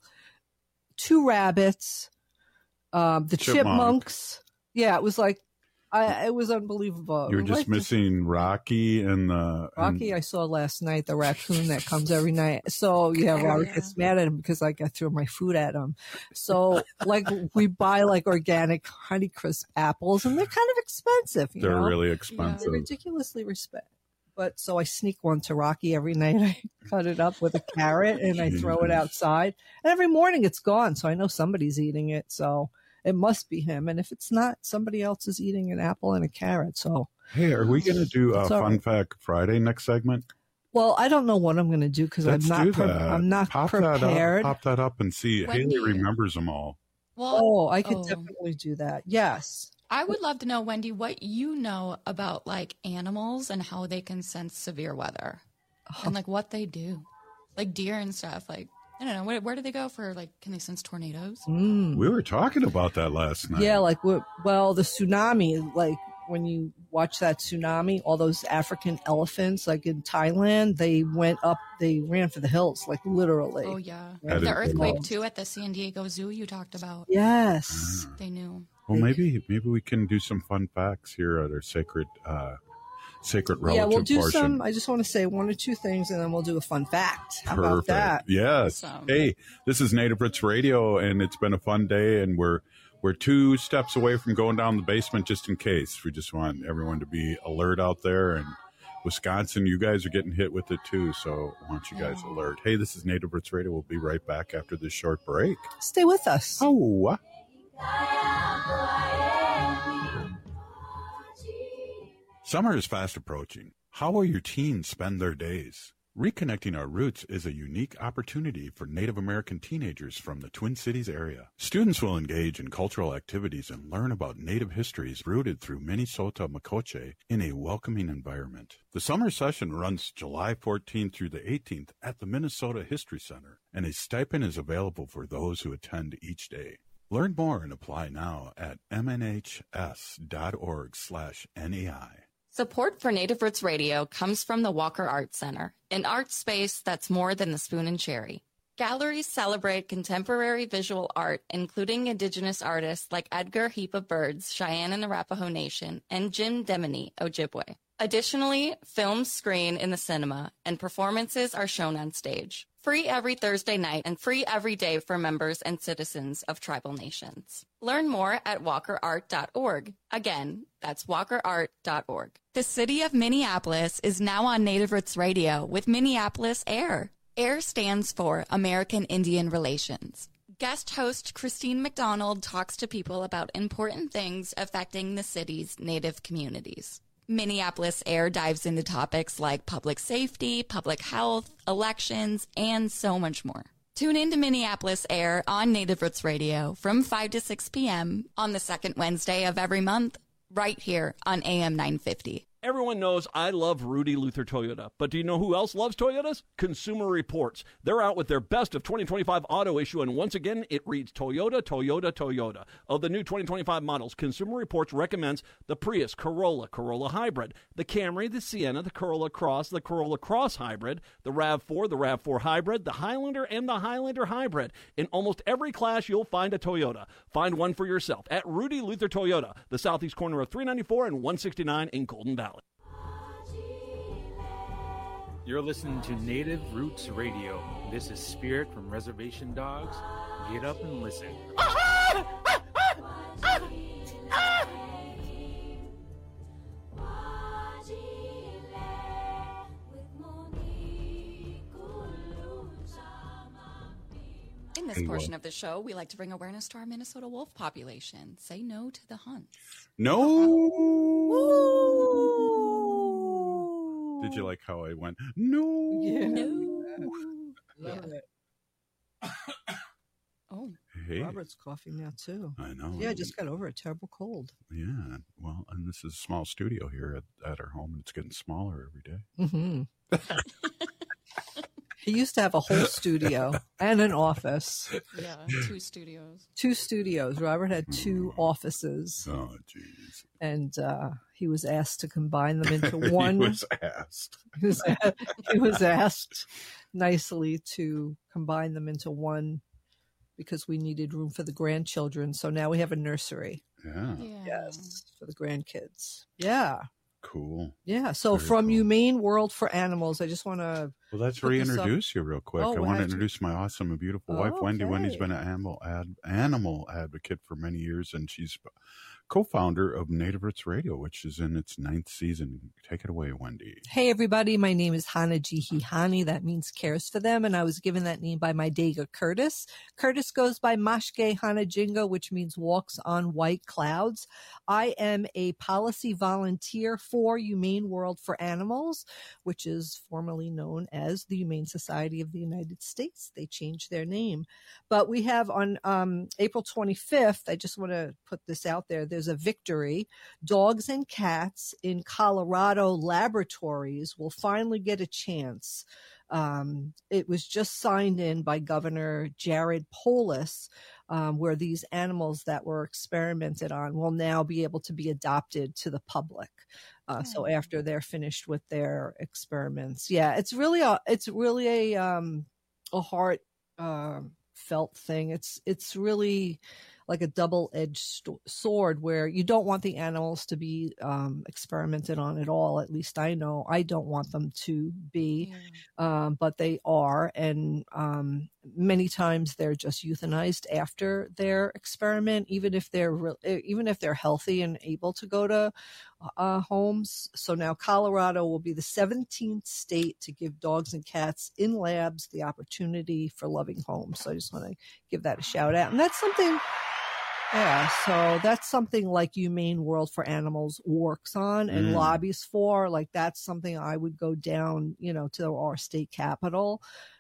two rabbits, um, the Chipmunk. chipmunks. Yeah, it was like, I, it was unbelievable. You were just Like, missing Rocky and the and- Rocky, I saw last night, the raccoon that comes every night. So, yeah, Robert gets mad at him because like, I threw my food at him. So, like, we buy like organic Honeycrisp apples, and they're kind of expensive. You They're know? really They're expensive. ridiculously respect. But so I sneak one to Rocky every night. I cut it up with a carrot and I throw it outside. And every morning it's gone. So I know somebody's eating it. So it must be him. And if it's not, somebody else is eating an apple and a carrot. So, Hey, are we going to do a It's all Fun right. Fact Friday next segment? well, I don't know what I'm going to do because I'm Let's not, do pre- that. I'm not pop prepared. That up, pop that up and see. Wendy. Haley remembers them all. Well, Oh, I could oh. definitely do that. Yes. I would love to know, Wendy, what you know about like animals and how they can sense severe weather and like what they do, like deer and stuff. Like, I don't know, where, where do they go for like, can they sense tornadoes? Mm. We were talking about that last night. Yeah, like what? Well, the tsunami, like when you watch that tsunami, all those African elephants, like in Thailand, they went up, they ran for the hills, like literally. Oh, yeah. Had The it- earthquake too at the San Diego Zoo you talked about. Yes. They knew. Well, maybe maybe we can do some fun facts here at our sacred uh, sacred relative Yeah, we'll do portion. some. I just want to say one or two things, and then we'll do a fun fact. How about that? Yes. Awesome. Hey, this is Native Roots Radio, and it's been a fun day, and we're we're two steps away from going down the basement just in case. We just want everyone to be alert out there, and Wisconsin, you guys are getting hit with it too, so I want you guys alert. Hey, this is Native Roots Radio. We'll be right back after this short break. Stay with us. Oh. Summer is fast approaching. How will your teens spend their days? Reconnecting Our Roots is a unique opportunity for Native American teenagers from the Twin Cities area. Students will engage in cultural activities and learn about Native histories rooted through Minnesota Makoche in a welcoming environment. The summer session runs July fourteenth through the eighteenth at the Minnesota History Center, and a stipend is available for those who attend each day. Learn more and apply now at m n h s dot org slash N E I. Support for Native Roots Radio comes from the Walker Art Center, an art space that's more than the spoon and cherry. Galleries celebrate contemporary visual art, including Indigenous artists like Edgar Heap of Birds, Cheyenne and Arapaho Nation, and Jim Demini, Ojibwe. Additionally, films screen in the cinema, and performances are shown on stage. Free every Thursday night and free every day for members and citizens of tribal nations. Learn more at walker art dot org. Again, that's walker art dot org. The city of Minneapolis is now on Native Roots Radio with Minneapolis AIR. AIR stands for American Indian Relations. Guest host Christine McDonald talks to people about important things affecting the city's Native communities. Minneapolis AIR dives into topics like public safety, public health, elections, and so much more. Tune in to Minneapolis Air on Native Roots Radio from five to six p.m. on the second Wednesday of every month, right here on A M nine fifty. Everyone knows I love Rudy Luther Toyota, but do you know who else loves Toyotas? Consumer Reports. They're out with their best of twenty twenty-five auto issue, and once again, it reads Toyota, Toyota, Toyota. Of the new twenty twenty-five models, Consumer Reports recommends the Prius, Corolla, Corolla Hybrid, the Camry, the Sienna, the Corolla Cross, the Corolla Cross Hybrid, the RAV four, the RAV four Hybrid, the Highlander, and the Highlander Hybrid. In almost every class, you'll find a Toyota. Find one for yourself at Rudy Luther Toyota, the southeast corner of three ninety-four and one sixty-nine in Golden Valley. You're listening to Native Roots Radio. This is Spirit from Reservation Dogs. Get up and listen. In this Hey, portion well. of the show, we like to bring awareness to our Minnesota wolf population. Say no to the hunts. No. Did you like how I went? No. Yeah. No. Love it. Oh, Hey. Robert's coughing now too. I know. Yeah, I just got over a terrible cold. Yeah. Well, and this is a small studio here at, at our home, and it's getting smaller every day. Mm-hmm. He used to have a whole studio and an office. Yeah, two studios. Two studios. Robert had two offices. Oh, jeez. And uh, he was asked to combine them into one. He was asked. He was, he was asked nicely to combine them into one because we needed room for the grandchildren. So now we have a nursery. Yeah. Yeah. Yes, for the grandkids. Yeah. Cool. Yeah. So Very from cool. Humane World for Animals, I just want to. Well, let's put this up. reintroduce you real quick. Oh, I well, want to how'd you- introduce my awesome and beautiful wife, Oh, Wendy. Wendy's okay. been an animal ad, animal advocate for many years, and she's co-founder of Native Roots Radio, which is in its ninth season. Take it away, Wendy. Hey, everybody. My name is Hana Jihihani. That means cares for them. And I was given that name by my Dega Curtis. Curtis goes by Mashke Hana Jinga, which means walks on white clouds. I am a policy volunteer for Humane World for Animals, which is formerly known as the Humane Society of the United States. They changed their name. But we have on um, April twenty-fifth, I just want to put this out there, there's a victory. Dogs and cats in Colorado laboratories will finally get a chance. Um, it was just signed in by Governor Jared Polis, um, where these animals that were experimented on will now be able to be adopted to the public. Uh, so after they're finished with their experiments, yeah, it's really a, it's really a, um, a heart, uh, felt thing. It's, it's really like a double-edged st- sword where you don't want the animals to be um, experimented on at all. At least I know I don't want them to be, yeah. um, but they are. And um, many times they're just euthanized after their experiment, even if they're re- even if they're healthy and able to go to uh, homes. So now Colorado will be the seventeenth state to give dogs and cats in labs the opportunity for loving homes. So I just want to give that a shout out. And that's something... Yeah, so that's something like Humane World for Animals works on and Mm. lobbies for. Like that's something I would go down, you know, to our state capital,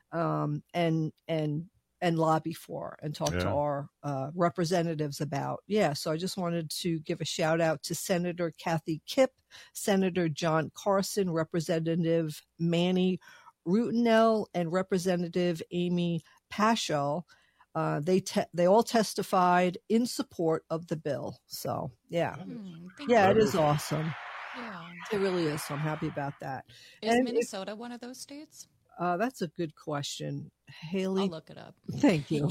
um, and and and lobby for and talk to Yeah. our uh, representatives about. Yeah, so I just wanted to give a shout out to Senator Kathy Kipp, Senator John Carson, Representative Manny Rutinel, and Representative Amy Paschal. Uh, they te- they all testified in support of the bill. So yeah, yeah, it is awesome. Yeah. It really is. So I'm happy about that. Is And if- Minnesota one of those states? uh, that's a good question, Haley. I'll look it up. Thank you.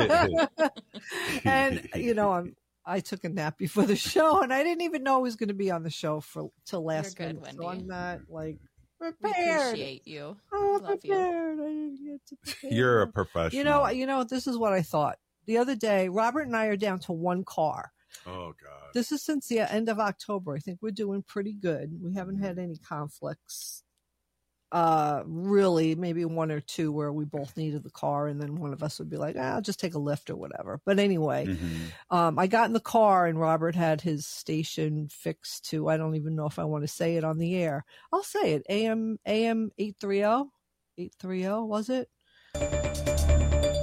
And you know, I'm I took a nap before the show, and I didn't even know I was going to be on the show for till last You're good, minute. So Wendy. I'm not like We prepared. appreciate you. Oh, We love you. prepared. I didn't get to prepare. You're a professional. You know, you know, this is what I thought. The other day, Robert and I are down to one car. Oh, God. This is since the end of October. I think we're doing pretty good. We haven't had any conflicts. Uh, really, maybe one or two where we both needed the car, and then one of us would be like, ah, I'll just take a lift or whatever. But anyway, Mm-hmm. um, I got in the car, and Robert had his station fixed to, I don't even know if I want to say it on the air. I'll say it. A M, A M eight thirty, eight thirty, was it?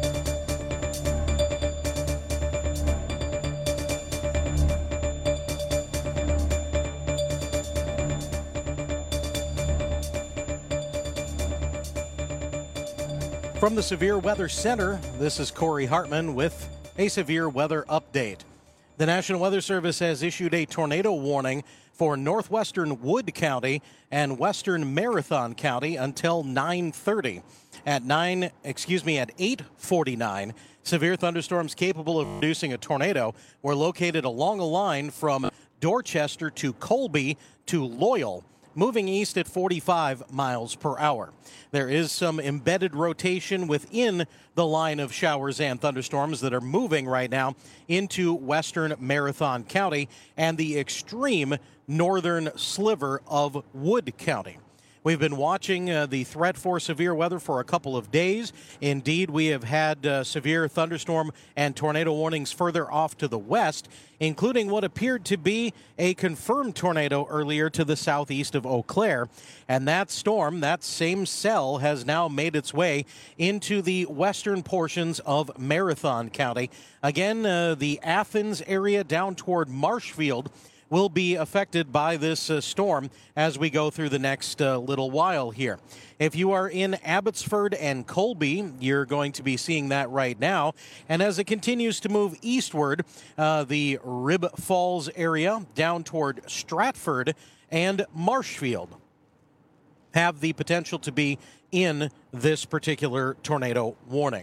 From the Severe Weather Center, this is Corey Hartman with a severe weather update. The National Weather Service has issued a tornado warning for northwestern Wood County and western Marathon County until nine thirty. At nine, excuse me, at eight forty-nine, severe thunderstorms capable of producing a tornado were located along a line from Dorchester to Colby to Loyal, moving east at forty-five miles per hour. There is some embedded rotation within the line of showers and thunderstorms that are moving right now into western Marathon County and the extreme northern sliver of Wood County. We've been watching uh, the threat for severe weather for a couple of days. Indeed, we have had uh, severe thunderstorm and tornado warnings further off to the west, including what appeared to be a confirmed tornado earlier to the southeast of Eau Claire. And that storm, that same cell, has now made its way into the western portions of Marathon County. Again, uh, the Athens area down toward Marshfield will be affected by this uh, storm as we go through the next uh, little while here. If you are in Abbotsford and Colby, you're going to be seeing that right now. And as it continues to move eastward, uh, the Rib Falls area down toward Stratford and Marshfield have the potential to be in this particular tornado warning.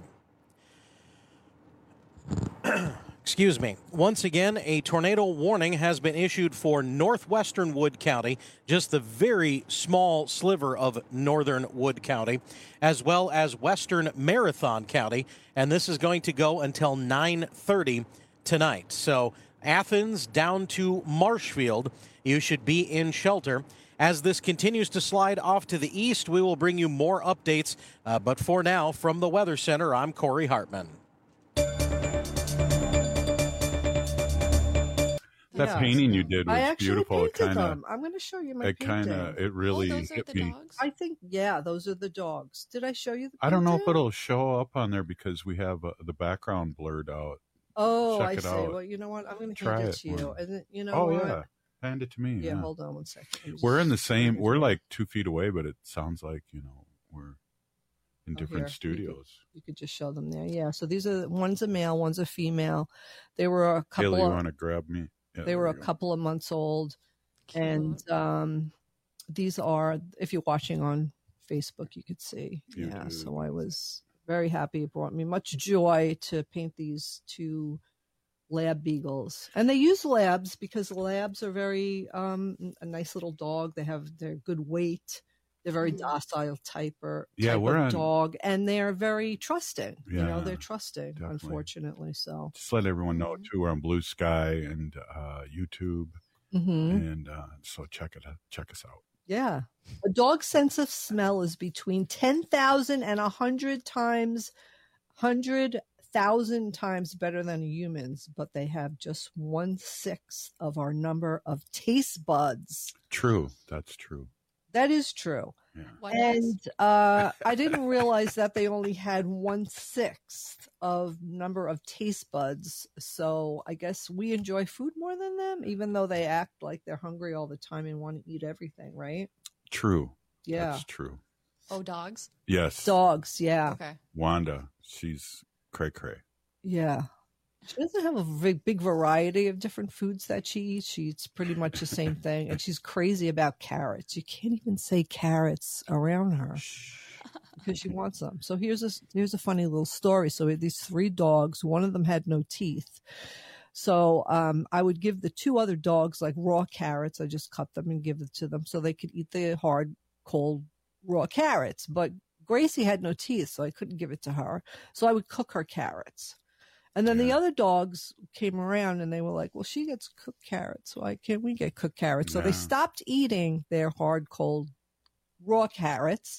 Excuse me. Once again, a tornado warning has been issued for northwestern Wood County, just the very small sliver of northern Wood County, as well as western Marathon County, and this is going to go until nine thirty tonight. So Athens down to Marshfield, you should be in shelter. As this continues to slide off to the east, we will bring you more updates, uh, but for now, from the Weather Center, I'm Corey Hartman. That Yeah. painting you did was I actually beautiful. It painted kind of, them. I'm going to show you my it kind painting. of, it really Oh, those are hit the me. dogs? I think, yeah, those are the dogs. Did I show you the I don't know if painting? it'll show up on there because we have uh, the background blurred out. Oh, Check I it see. out. Well, you know what? I'm going to Try hand it it to you. for me. And then, you know Oh, what? yeah. Hand it to me. Yeah, Yeah. hold on one second. Let me We're in the just- same, we're like two feet away, but it sounds like, you know, we're in Oh, different here. You could- studios. You could just show them there. Yeah. So these are, one's a male, one's a female. They were a couple Haley, you of, want to grab me? Yeah, they there were we a go. couple of months old. And um, these are, if you're watching on Facebook, you could see. Yeah. YouTube. So I was very happy. It brought me much joy to paint these two lab beagles. And they use labs because labs are very, um, a nice little dog. They have their good weight. They're very docile type or Yeah, type we're of on- dog, and they're very trusting. You know, Yeah, they're trusting, definitely. unfortunately. So, Just let everyone know, too, we're on Blue Sky and uh, YouTube. Mhm. And uh, so check it out. Check us out. yeah. A dog's sense of smell is between ten thousand and one hundred times, one hundred thousand times better than a human's, but they have just one-sixth of our number of taste buds. True. That's true. That is true. What And uh, I didn't realize that they only had one sixth of number of taste buds. So I guess we enjoy food more than them, even though they act like they're hungry all the time and want to eat everything, right? True. Yeah. That's true. Oh, dogs? Yes. Dogs, yeah. Okay. Wanda, she's cray cray. Yeah. She doesn't have a big, big variety of different foods that she eats. She eats pretty much the same thing. And she's crazy about carrots. You can't even say carrots around her because she wants them. So here's a, here's a funny little story. So we had these three dogs. One of them had no teeth. So um, I would give the two other dogs like raw carrots. I just cut them and give it to them so they could eat the hard, cold, raw carrots. But Gracie had no teeth, so I couldn't give it to her. So I would cook her carrots. And then the other dogs came around and they were like, well, she gets cooked carrots. Why can't we get cooked carrots? So they Yeah. stopped eating their hard, cold, raw carrots.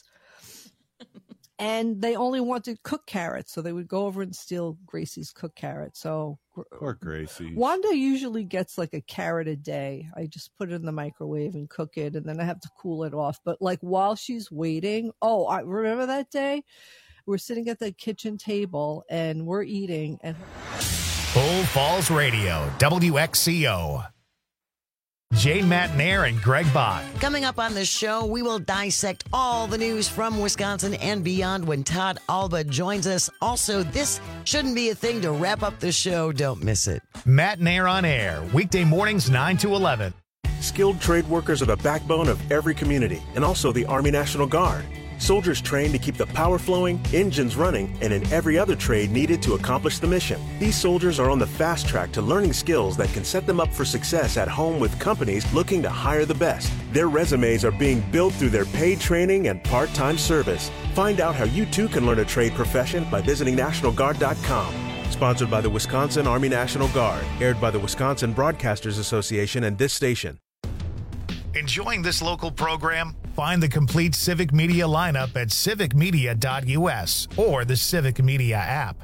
And they only wanted cooked carrots. So they would go over and steal Gracie's cooked carrots. So Poor Gracie. Wanda usually gets like a carrot a day. I just put it in the microwave and cook it, and then I have to cool it off. But like while she's waiting, oh, I remember that day? We're sitting at the kitchen table and we're eating. And Bull Falls Radio, W X C O. Jane Matnair and Greg Bach. Coming up on the show, we will dissect all the news from Wisconsin and beyond when Todd Alba joins us. Also, this shouldn't be a thing to wrap up the show. Don't miss it. Matnair on Air, weekday mornings nine to eleven. Skilled trade workers are the backbone of every community and also the Army National Guard. Soldiers trained to keep the power flowing, engines running, and in every other trade needed to accomplish the mission. These soldiers are on the fast track to learning skills that can set them up for success at home with companies looking to hire the best. Their resumes are being built through their paid training and part-time service. Find out how you too can learn a trade profession by visiting National Guard dot com. Sponsored by the Wisconsin Army National Guard. Aired by the Wisconsin Broadcasters Association and this station. Enjoying this local program? Find the complete Civic Media lineup at civic media dot u s or the Civic Media app.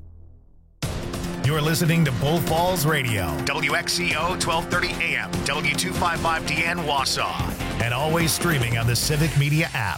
You're listening to Bull Falls Radio, W X C O twelve thirty A M, W two fifty-five D N Wausau, and always streaming on the Civic Media app.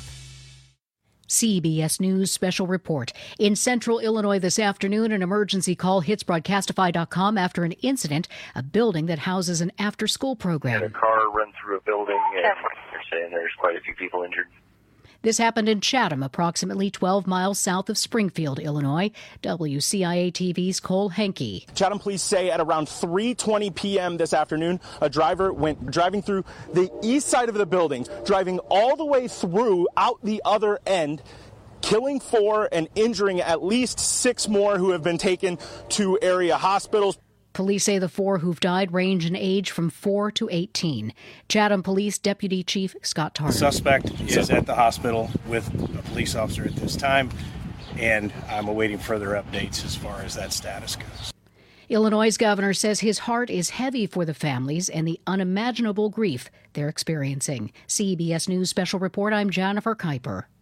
C B S News special report. In central Illinois this afternoon, an emergency call hits broadcastify dot com after an incident, a building that houses an after-school program. Had a car run through a building, and they're saying there's quite a few people injured. This happened in Chatham, approximately twelve miles south of Springfield, Illinois. W C I A T V's Cole Henke. Chatham police say at around three twenty p.m. this afternoon, a driver went driving through the east side of the building, driving all the way through out the other end, killing four and injuring at least six more who have been taken to area hospitals. Police say the four who've died range in age from four to eighteen. Chatham Police Deputy Chief Scott Tarver. The suspect is at the hospital with a police officer at this time, and I'm awaiting further updates as far as that status goes. Illinois' governor says his heart is heavy for the families and the unimaginable grief they're experiencing. C B S News Special Report, I'm Jennifer Kuiper.